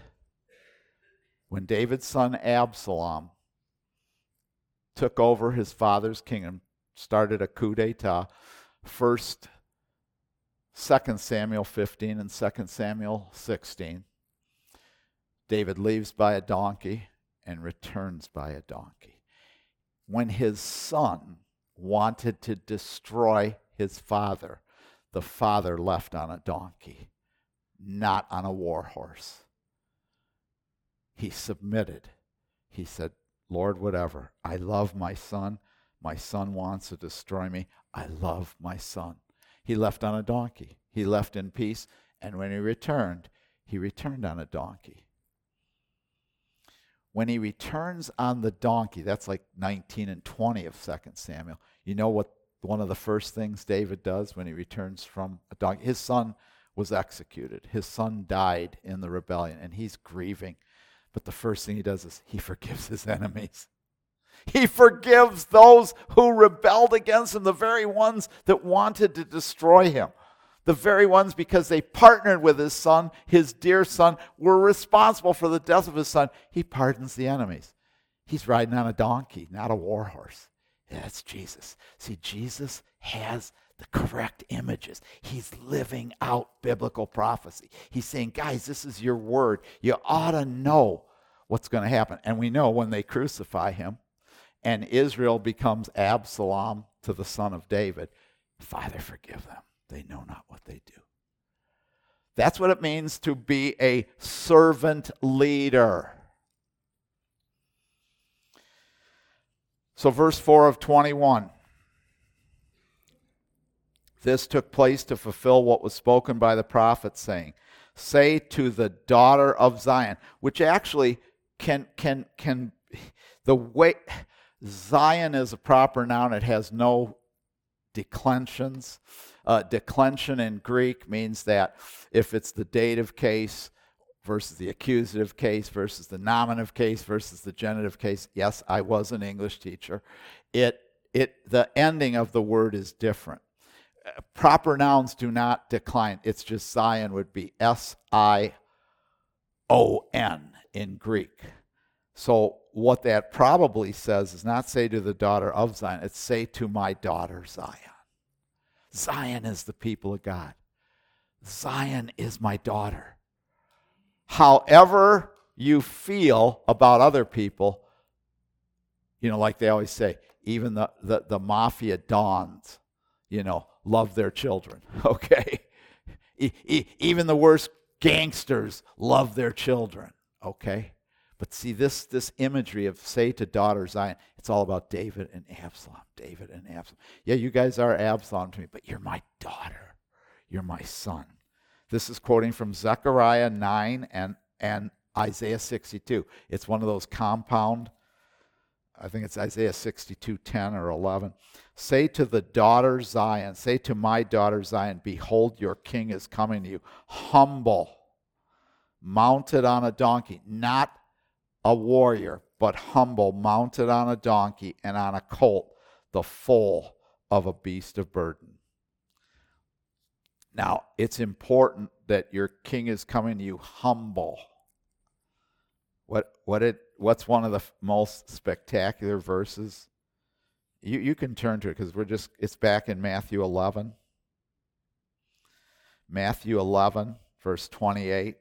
son Absalom took over his father's kingdom, started a coup d'etat, 2 Samuel 15 and 2 Samuel 16. David leaves by a donkey and returns by a donkey. When his son wanted to destroy his father, the father left on a donkey, not on a war horse. He submitted. He said, Lord, whatever. I love my son. My son wants to destroy me. I love my son. He left on a donkey. He left in peace. And when he returned on a donkey. When he returns on the donkey, that's like 19 and 20 of 2 Samuel. You know what one of the first things David does when he returns from a donkey? His son was executed. His son died in the rebellion, and he's grieving. But the first thing he does is he forgives his enemies. He forgives those who rebelled against him, the very ones that wanted to destroy him. The very ones, because they partnered with his son, his dear son, were responsible for the death of his son. He pardons the enemies. He's riding on a donkey, not a war horse. That's Jesus. See, Jesus has the correct images. He's living out biblical prophecy. He's saying, guys, this is your word. You ought to know what's going to happen. And we know when they crucify him and Israel becomes Absalom to the son of David, Father, forgive them. They know not what they do. That's what it means to be a servant leader. So verse 4 of 21. This took place to fulfill what was spoken by the prophet, saying, say to the daughter of Zion, which actually can the way Zion is a proper noun, it has no declensions. Declension in Greek means that if it's the dative case versus the accusative case versus the nominative case versus the genitive case, yes, I was an English teacher, the ending of the word is different. Proper nouns do not decline. It's just Zion would be S-I-O-N in Greek. So what that probably says is not say to the daughter of Zion, it's say to my daughter Zion. Zion is the people of God. Zion is my daughter. However you feel about other people, like they always say, even the mafia dons, love their children, okay? Even the worst gangsters love their children, okay? But see, this imagery of say to daughter Zion, it's all about David and Absalom. David and Absalom. Yeah, you guys are Absalom to me, but you're my daughter. You're my son. This is quoting from Zechariah 9 and Isaiah 62. It's one of those compound, I think it's Isaiah 62:10 or 11. Say to the daughter Zion, say to my daughter Zion, behold, your king is coming to you, humble, mounted on a donkey, not a warrior, but humble, mounted on a donkey and on a colt, the foal of a beast of burden. Now, it's important that your king is coming to you humble. What's one of the most spectacular verses? You can turn to it because it's back in Matthew 11. Matthew 11, verse 28.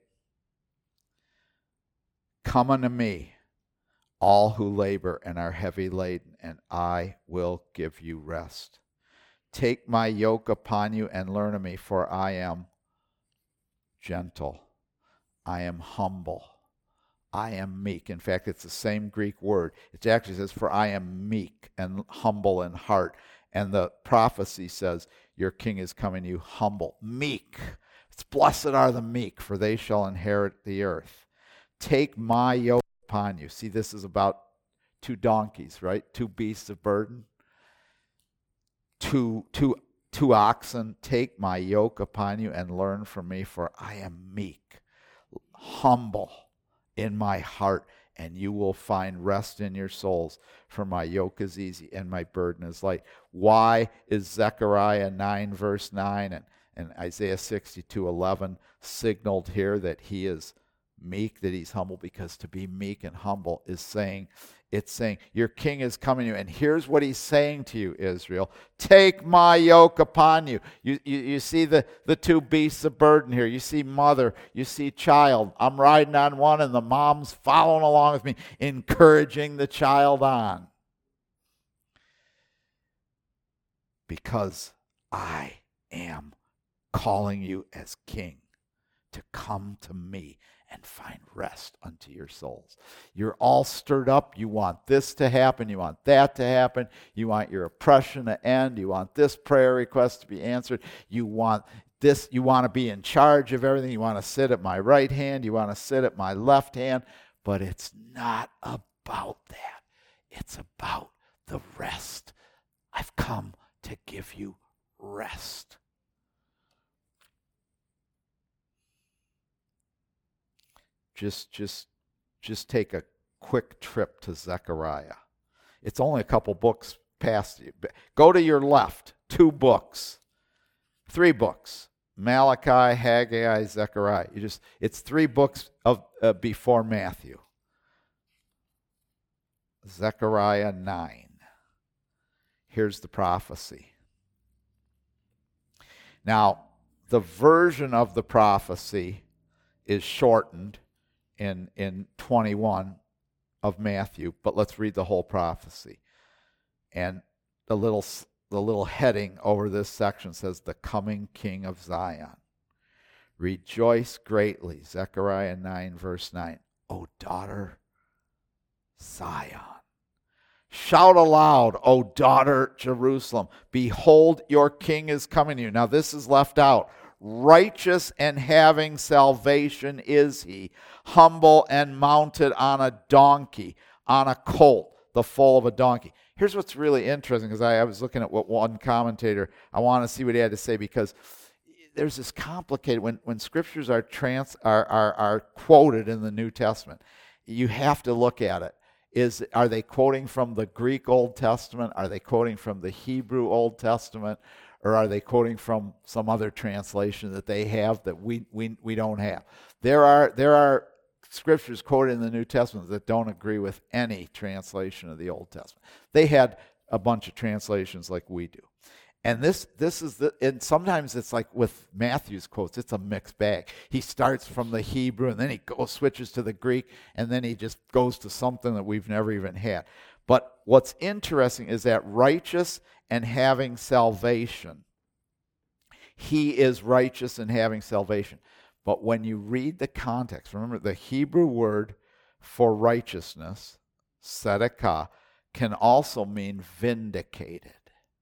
Come unto me, all who labor and are heavy laden, and I will give you rest. Take my yoke upon you and learn of me, for I am gentle. I am humble. I am meek. In fact, it's the same Greek word. It actually says, for I am meek and humble in heart. And the prophecy says, your king is coming to you humble, meek. It's blessed are the meek, for they shall inherit the earth. Take my yoke upon you. See, this is about two donkeys, right? Two beasts of burden. two oxen, take my yoke upon you and learn from me, for I am meek, humble in my heart, and you will find rest in your souls, for my yoke is easy and my burden is light. Why is Zechariah 9 verse 9 and Isaiah 62:11 signaled here that he is meek, that he's humble? Because to be meek and humble is saying, it's saying, your king is coming to you. And here's what he's saying to you, Israel. Take my yoke upon you. You see the two beasts of burden here. You see mother, you see child. I'm riding on one and the mom's following along with me, encouraging the child on. Because I am calling you as king to come to me and find rest unto your souls. You're all stirred up. You want this to happen. You want that to happen. You want your oppression to end. You want this prayer request to be answered. You want this. You want to be in charge of everything. You want to sit at my right hand. You want to sit at my left hand. But it's not about that. It's about the rest. I've come to give you rest. Just take a quick trip to Zechariah. It's only a couple books past you. Go to your left, 2 books, 3 books. Malachi, Haggai, Zechariah. It's 3 books of before Matthew. Zechariah 9. Here's the prophecy. Now, the version of the prophecy is shortened in 21 of Matthew, but let's read the whole prophecy. And the little heading over this section says, the coming King of Zion. Rejoice greatly, Zechariah 9 verse 9. O daughter Zion. Shout aloud, O daughter Jerusalem. Behold, your king is coming to you. Now this is left out. Righteous and having salvation is he, humble and mounted on a donkey, on a colt, the foal of a donkey. Here's what's really interesting, because I was looking at what one commentator, I want to see what he had to say, because there's this complicated, when scriptures are quoted in the New Testament, you have to look at it. Are they quoting from the Greek Old Testament? Are they quoting from the Hebrew Old Testament? Or are they quoting from some other translation that they have that we don't have? There are scriptures quoted in the New Testament that don't agree with any translation of the Old Testament. They had a bunch of translations like we do. And this is and sometimes it's like with Matthew's quotes, it's a mixed bag. He starts from the Hebrew and then he switches to the Greek and then he just goes to something that we've never even had. But what's interesting is that righteous and having salvation. He is righteous and having salvation. But when you read the context, remember the Hebrew word for righteousness, tzedakah, can also mean vindicated.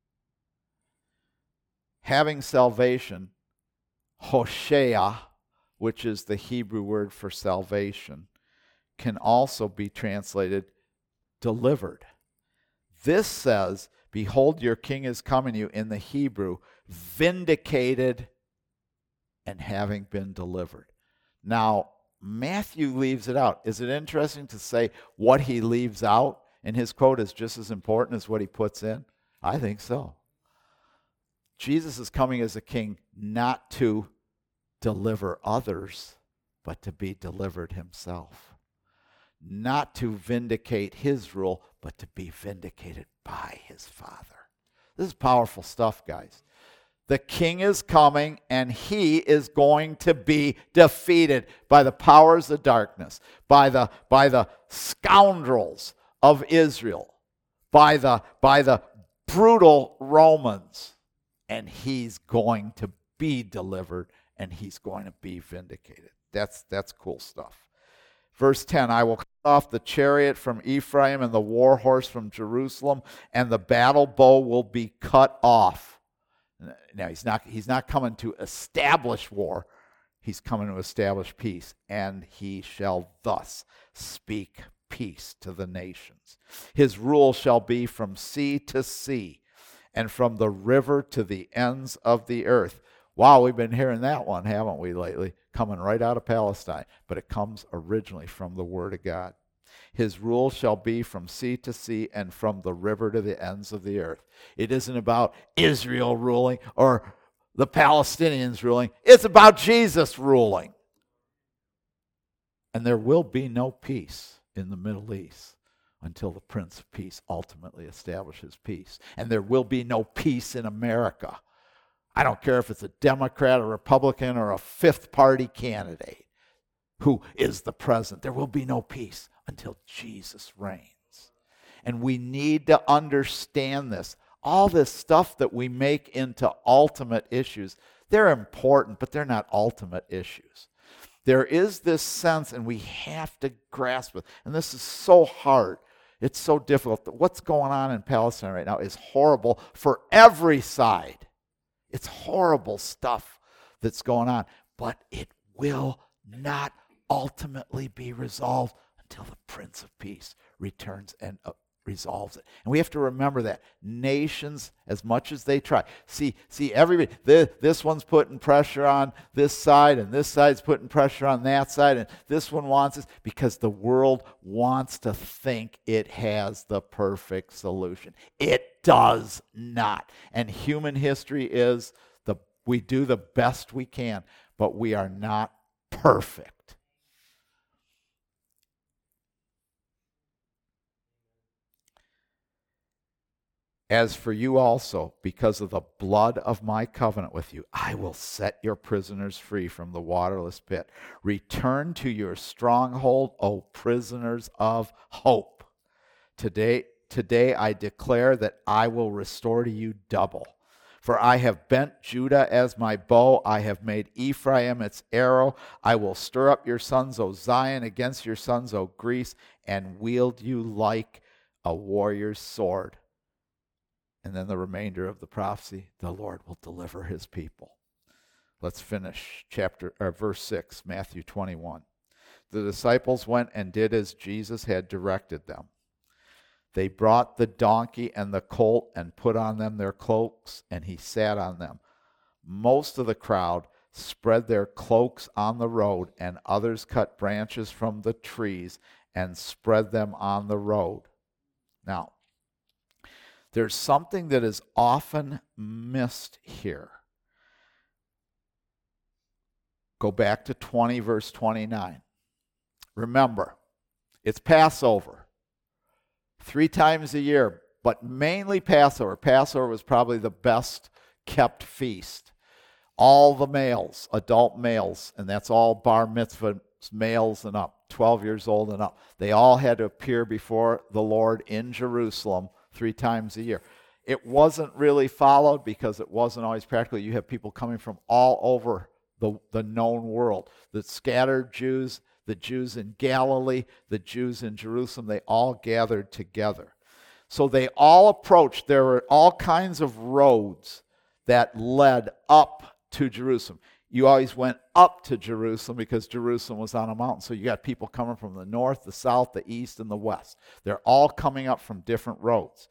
Having salvation, Hoshea, which is the Hebrew word for salvation, can also be translated delivered. This says, behold, your king is coming to you in the Hebrew, vindicated and having been delivered. Now, Matthew leaves it out. Is it interesting to say what he leaves out in his quote is just as important as what he puts in? I think so. Jesus is coming as a king not to deliver others, but to be delivered himself. Not to vindicate his rule, but to be vindicated by his Father. This is powerful stuff, guys. The king is coming, and he is going to be defeated by the powers of darkness, by the scoundrels of Israel, by the brutal Romans. And he's going to be delivered, and he's going to be vindicated. That's cool stuff. Verse 10, I will cut off the chariot from Ephraim and the war horse from Jerusalem, and the battle bow will be cut off. Now, he's not coming to establish war. He's coming to establish peace. And he shall thus speak peace to the nations. His rule shall be from sea to sea, and from the river to the ends of the earth. Wow, we've been hearing that one, haven't we, lately? Coming right out of Palestine. But it comes originally from the Word of God. His rule shall be from sea to sea and from the river to the ends of the earth. It isn't about Israel ruling or the Palestinians ruling. It's about Jesus ruling. And there will be no peace in the Middle East until the Prince of Peace ultimately establishes peace. And there will be no peace in America. I don't care if it's a Democrat, a Republican, or a fifth party candidate who is the president. There will be no peace until Jesus reigns. And we need to understand this. All this stuff that we make into ultimate issues, they're important, but they're not ultimate issues. There is this sense, and we have to grasp it. And this is so hard. It's so difficult. What's going on in Palestine right now is horrible for every side. It's horrible stuff that's going on. But it will not ultimately be resolved until the Prince of Peace returns and resolves it. And we have to remember that. Nations, as much as they try. See, everybody, this one's putting pressure on this side, and this side's putting pressure on that side, and this one wants this, because the world wants to think it has the perfect solution. It does not. And human history is, we do the best we can, but we are not perfect. As for you also, because of the blood of my covenant with you, I will set your prisoners free from the waterless pit. Return to your stronghold, O prisoners of hope. Today I declare that I will restore to you double. For I have bent Judah as my bow. I have made Ephraim its arrow. I will stir up your sons, O Zion, against your sons, O Greece, and wield you like a warrior's sword. And then the remainder of the prophecy, the Lord will deliver his people. Let's finish verse 6, Matthew 21. The disciples went and did as Jesus had directed them. They brought the donkey and the colt and put on them their cloaks, and he sat on them. Most of the crowd spread their cloaks on the road, and others cut branches from the trees and spread them on the road. Now, there's something that is often missed here. Go back to 20, verse 29. Remember, it's Passover. 3 times a year, but mainly Passover. Passover was probably the best kept feast. All the males, adult males, and that's all bar mitzvah males and up, 12 years old and up. They all had to appear before the Lord in Jerusalem 3 times a year. It wasn't really followed because it wasn't always practical. You have people coming from all over the known world. The scattered Jews, the Jews in Galilee, the Jews in Jerusalem, they all gathered together. So they all approached. There were all kinds of roads that led up to Jerusalem. You always went up to Jerusalem because Jerusalem was on a mountain. So you got people coming from the north, the south, the east, and the west. They're all coming up from different roads.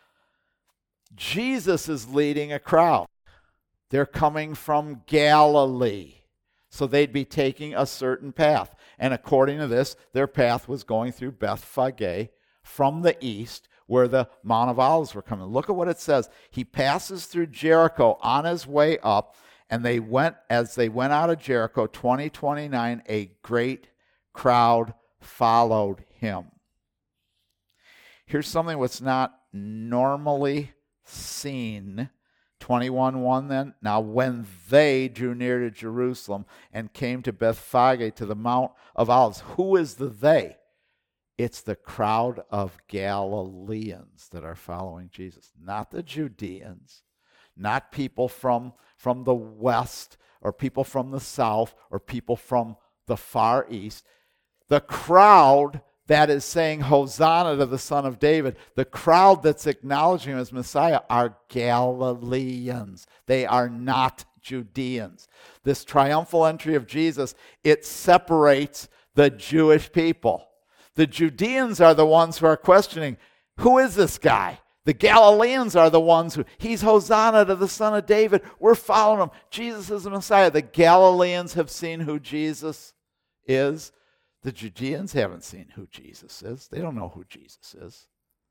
Jesus is leading a crowd. They're coming from Galilee. So they'd be taking a certain path. And according to this, their path was going through Bethphage from the east, where the Mount of Olives were coming. Look at what it says. He passes through Jericho on his way up, and as they went out of Jericho, 20:29, a great crowd followed him. Here's something that's not normally seen. 21:1 then. Now when they drew near to Jerusalem and came to Bethphage to the Mount of Olives. Who is the they? It's the crowd of Galileans that are following Jesus, not the Judeans, not people from the west or people from the south or people from the far east. The crowd that is saying Hosanna to the Son of David, the crowd that's acknowledging him as Messiah are Galileans. They are not Judeans. This triumphal entry of Jesus, it separates the Jewish people. The Judeans are the ones who are questioning, who is this guy? The Galileans are the ones he's Hosanna to the Son of David. We're following him. Jesus is the Messiah. The Galileans have seen who Jesus is. The Judeans haven't seen who Jesus is. They don't know who Jesus is.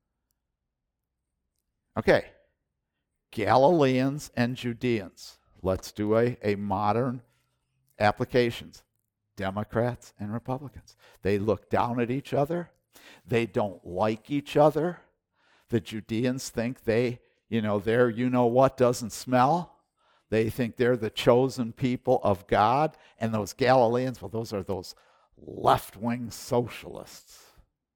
Okay. Galileans and Judeans. Let's do a modern applications. Democrats and Republicans. They look down at each other. They don't like each other. The Judeans think their you-know-what doesn't smell. They think they're the chosen people of God. And those Galileans, well, those are those left-wing socialists.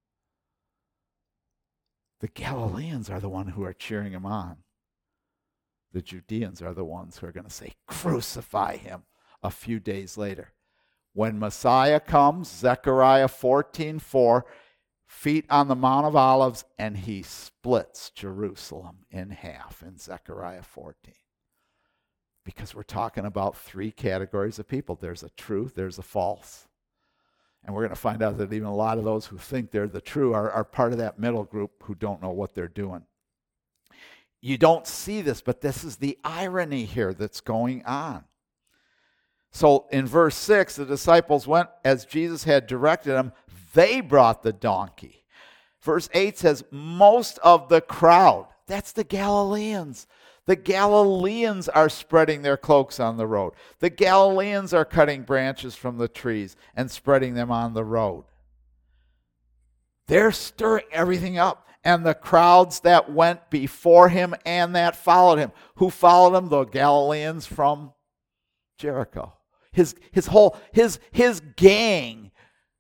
The Galileans are the ones who are cheering him on. The Judeans are the ones who are going to say, crucify him a few days later. When Messiah comes, Zechariah 14:4, feet on the Mount of Olives, and he splits Jerusalem in half in Zechariah 14. Because we're talking about three categories of people. There's a true, there's a false. And we're going to find out that even a lot of those who think they're the true are part of that middle group who don't know what they're doing. You don't see this, but this is the irony here that's going on. So in verse 6, the disciples went as Jesus had directed them. They brought the donkey. Verse 8 says, most of the crowd, that's the Galileans. The Galileans are spreading their cloaks on the road. The Galileans are cutting branches from the trees and spreading them on the road. They're stirring everything up. And the crowds that went before him and that followed him. Who followed him? The Galileans from Jericho. His gang,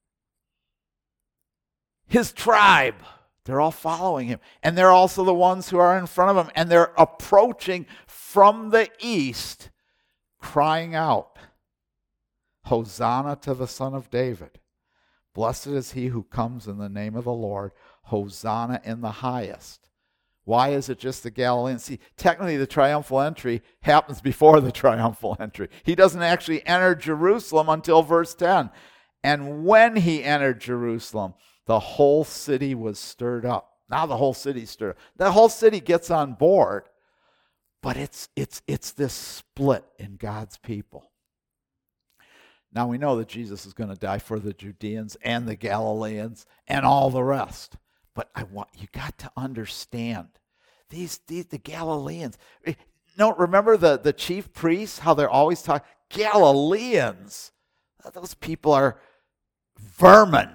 his tribe, they're all following him. And they're also the ones who are in front of him. And they're approaching from the east, crying out, Hosanna to the Son of David. Blessed is he who comes in the name of the Lord. Hosanna in the highest. Why is it just the Galileans? See, technically the triumphal entry happens before the triumphal entry. He doesn't actually enter Jerusalem until verse 10. And when he entered Jerusalem, the whole city was stirred up. Now the whole city's stirred up. The whole city gets on board, but it's this split in God's people. Now we know that Jesus is going to die for the Judeans and the Galileans and all the rest. But you got to understand the Galileans. No, remember the chief priests, how they're always talking Galileans. Those people are vermin.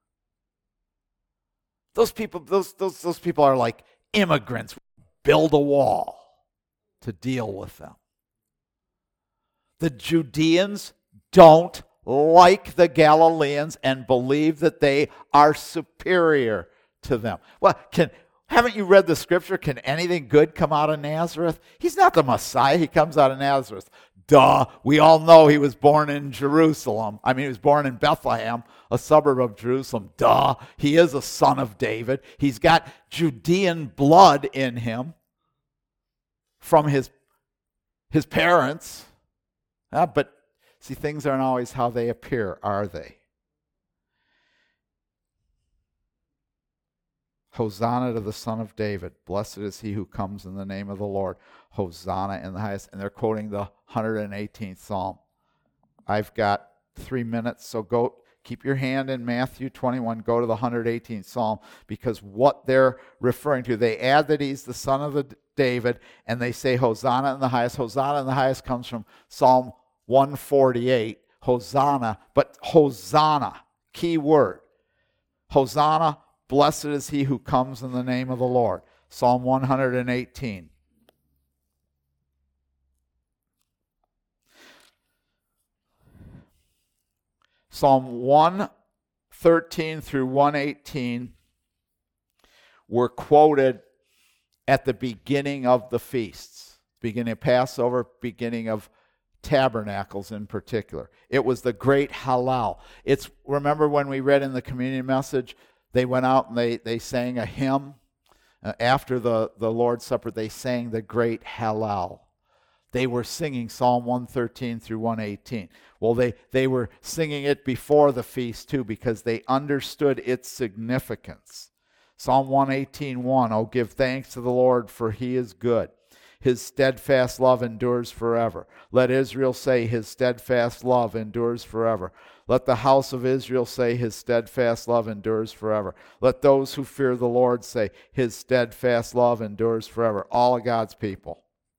Those people are like immigrants. Build a wall to deal with them. The Judeans don't like the Galileans and believe that they are superior to them. Well, haven't you read the scripture? Can anything good come out of Nazareth? He's not the Messiah. He comes out of Nazareth. Duh. We all know he was born in Jerusalem. He was born in Bethlehem, a suburb of Jerusalem. Duh. He is a son of David. He's got Judean blood in him from his parents. But see, things aren't always how they appear, are they? Hosanna to the Son of David. Blessed is he who comes in the name of the Lord. Hosanna in the highest. And they're quoting the 118th Psalm. I've got 3 minutes, so go keep your hand in Matthew 21. Go to the 118th Psalm, because what they're referring to, they add that he's the son of David, and they say Hosanna in the highest. Hosanna in the highest comes from Psalm 148. Hosanna, but Hosanna, key word. Hosanna, blessed is he who comes in the name of the Lord. Psalm 118. Psalm 113 through 118 were quoted at the beginning of the feasts, beginning of Passover, beginning of Tabernacles in particular. It was the great Hallel. Remember when we read in the communion message, they went out and they sang a hymn. After the Lord's Supper, they sang the great Hallel. They were singing Psalm 113 through 118. Well, they were singing it before the feast too, because they understood its significance. Psalm 118:1, oh, give thanks to the Lord, for he is good. His steadfast love endures forever. Let Israel say, his steadfast love endures forever. Let the house of Israel say, his steadfast love endures forever. Let those who fear the Lord say, his steadfast love endures forever. All of God's people.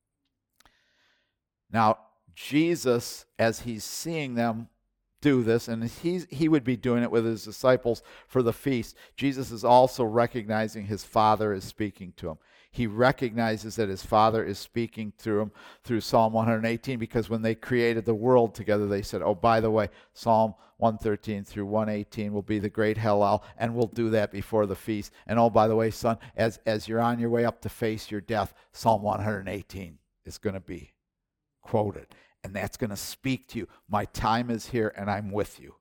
Now, Jesus, as he's seeing them do this, and he would be doing it with his disciples for the feast, Jesus is also recognizing his Father is speaking to him. He recognizes that his Father is speaking through him through Psalm 118, because when they created the world together, they said, oh, by the way, Psalm 113 through 118 will be the great Hallel, and we'll do that before the feast. And oh, by the way, son, as you're on your way up to face your death, Psalm 118 is going to be quoted. And that's going to speak to you. My time is here, and I'm with you.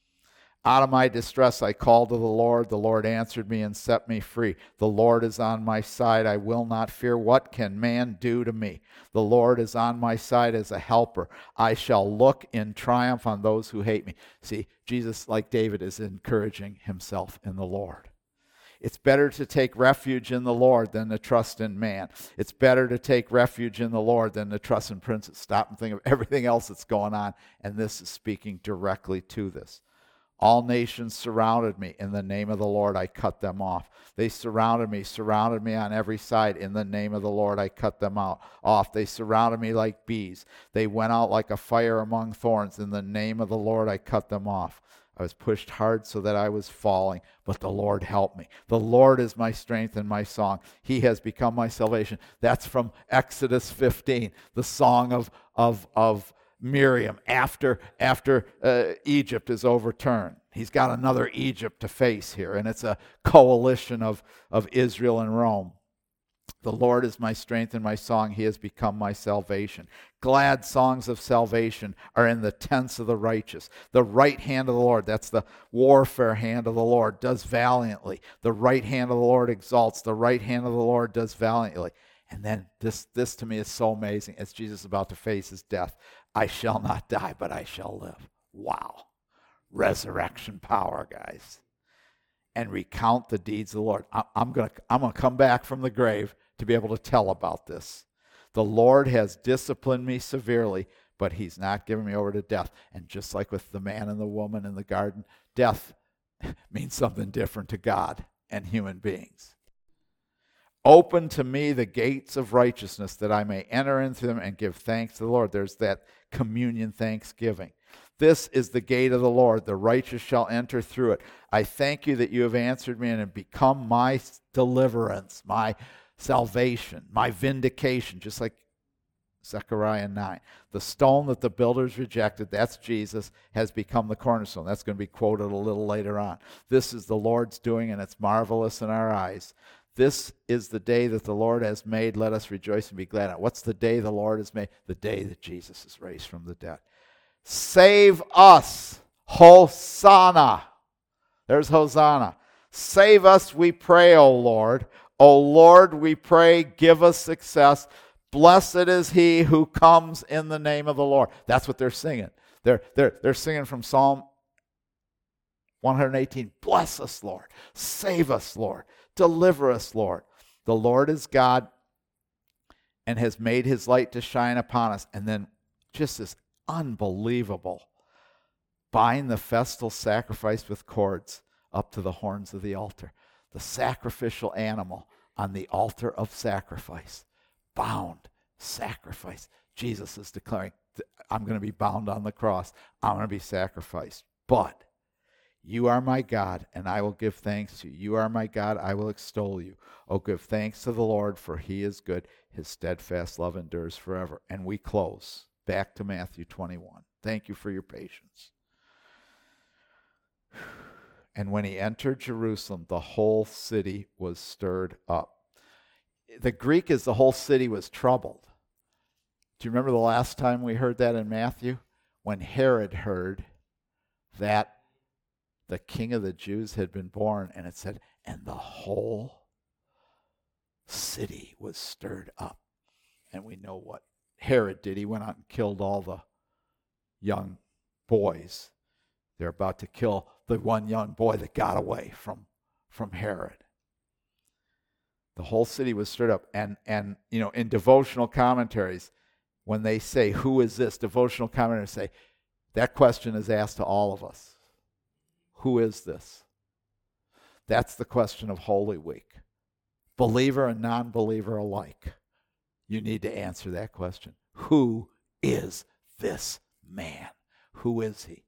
Out of my distress I called to the Lord. The Lord answered me and set me free. The Lord is on my side. I will not fear. What can man do to me? The Lord is on my side as a helper. I shall look in triumph on those who hate me. See, Jesus, like David, is encouraging himself in the Lord. It's better to take refuge in the Lord than to trust in man. It's better to take refuge in the Lord than to trust in princes. Stop and think of everything else that's going on, and this is speaking directly to this. All nations surrounded me. In the name of the Lord, I cut them off. They surrounded me on every side. In the name of the Lord, I cut them off. They surrounded me like bees. They went out like a fire among thorns. In the name of the Lord, I cut them off. I was pushed hard so that I was falling, but the Lord helped me. The Lord is my strength and my song. He has become my salvation. That's from Exodus 15, the song of Miriam after Egypt is overturned. He's got another Egypt to face here, and it's a coalition of Israel and Rome. The Lord is my strength and my song. He has become my salvation. Glad songs of salvation are in the tents of the righteous. The right hand of the Lord, that's the warfare hand of the Lord, does valiantly. The right hand of the Lord exalts. The right hand of the Lord does valiantly. And then this to me is so amazing. As Jesus is about to face his death, I shall not die, but I shall live. Wow. Resurrection power, guys. And recount the deeds of the Lord. I'm going to come back from the grave to be able to tell about this. The Lord has disciplined me severely, but he's not given me over to death. And just like with the man and the woman in the garden, death means something different to God and human beings. Open to me the gates of righteousness, that I may enter into them and give thanks to the Lord. There's that communion thanksgiving. This is the gate of the Lord. The righteous shall enter through it. I thank you that you have answered me and have become my deliverance, my salvation, my vindication, just like Zechariah 9. The stone that the builders rejected, that's Jesus, has become the cornerstone. That's going to be quoted a little later on. This is the Lord's doing, and it's marvelous in our eyes. This is the day that the Lord has made. Let us rejoice and be glad in it. What's the day the Lord has made? The day that Jesus is raised from the dead. Save us, Hosanna. There's Hosanna. Save us, we pray, O Lord. O Lord, we pray, give us success. Blessed is he who comes in the name of the Lord. That's what they're singing. They're singing from Psalm 118. Bless us, Lord. Save us, Lord. Deliver us, Lord. The Lord is God and has made his light to shine upon us. And then just this unbelievable, bind the festal sacrifice with cords up to the horns of the altar. The sacrificial animal on the altar of sacrifice. Bound, sacrifice. Jesus is declaring, I'm going to be bound on the cross. I'm going to be sacrificed. But you are my God, and I will give thanks to you. You are my God, I will extol you. Oh, give thanks to the Lord, for he is good. His steadfast love endures forever. And we close back to Matthew 21. Thank you for your patience. And when he entered Jerusalem, the whole city was stirred up. The Greek is the whole city was troubled. Do you remember the last time we heard that in Matthew? When Herod heard that the king of the Jews had been born, and it said, and the whole city was stirred up. And we know what Herod did. He went out and killed all the young boys. They're about to kill the one young boy that got away from Herod. The whole city was stirred up. And in devotional commentaries, when they say, who is this? Devotional commentators say, that question is asked to all of us. Who is this? That's the question of Holy Week. Believer and non-believer alike. You need to answer that question. Who is this man? Who is he?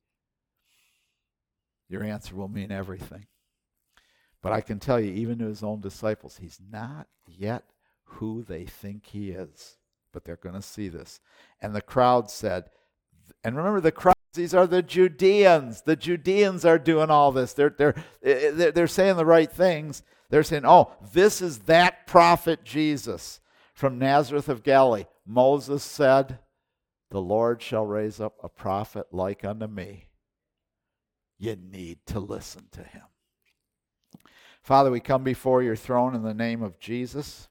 Your answer will mean everything. But I can tell you, even to his own disciples, he's not yet who they think he is. But they're going to see this. And the crowd said, and remember the crowds, these are the Judeans. The Judeans are doing all this. They're saying the right things. They're saying, oh, this is that prophet Jesus from Nazareth of Galilee. Moses said, the Lord shall raise up a prophet like unto me. You need to listen to him. Father, we come before your throne in the name of Jesus.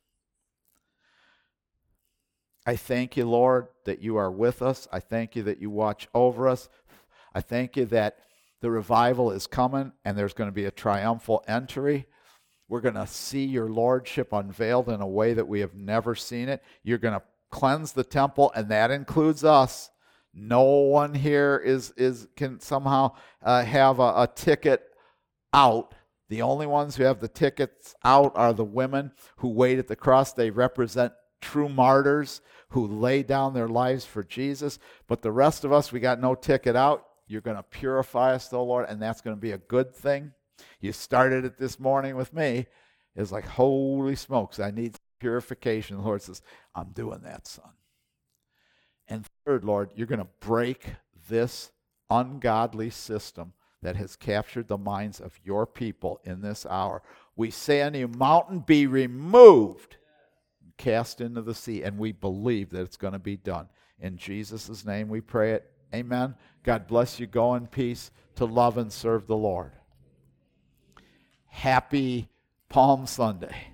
I thank you, Lord, that you are with us. I thank you that you watch over us. I thank you that the revival is coming and there's going to be a triumphal entry. We're going to see your lordship unveiled in a way that we have never seen it. You're going to cleanse the temple, and that includes us. No one here can somehow have a ticket out. The only ones who have the tickets out are the women who wait at the cross. They represent true martyrs who lay down their lives for Jesus. But the rest of us, we got no ticket out. You're going to purify us, though, Lord, and that's going to be a good thing. You started it this morning with me. It's like, holy smokes, I need purification. The Lord says, I'm doing that, son. And third, Lord, you're going to break this ungodly system that has captured the minds of your people in this hour. We say unto you, mountain, be removed, cast into the sea, and we believe that it's going to be done. In Jesus' name we pray it. Amen. God bless you. Go in peace to love and serve the Lord. Happy Palm Sunday.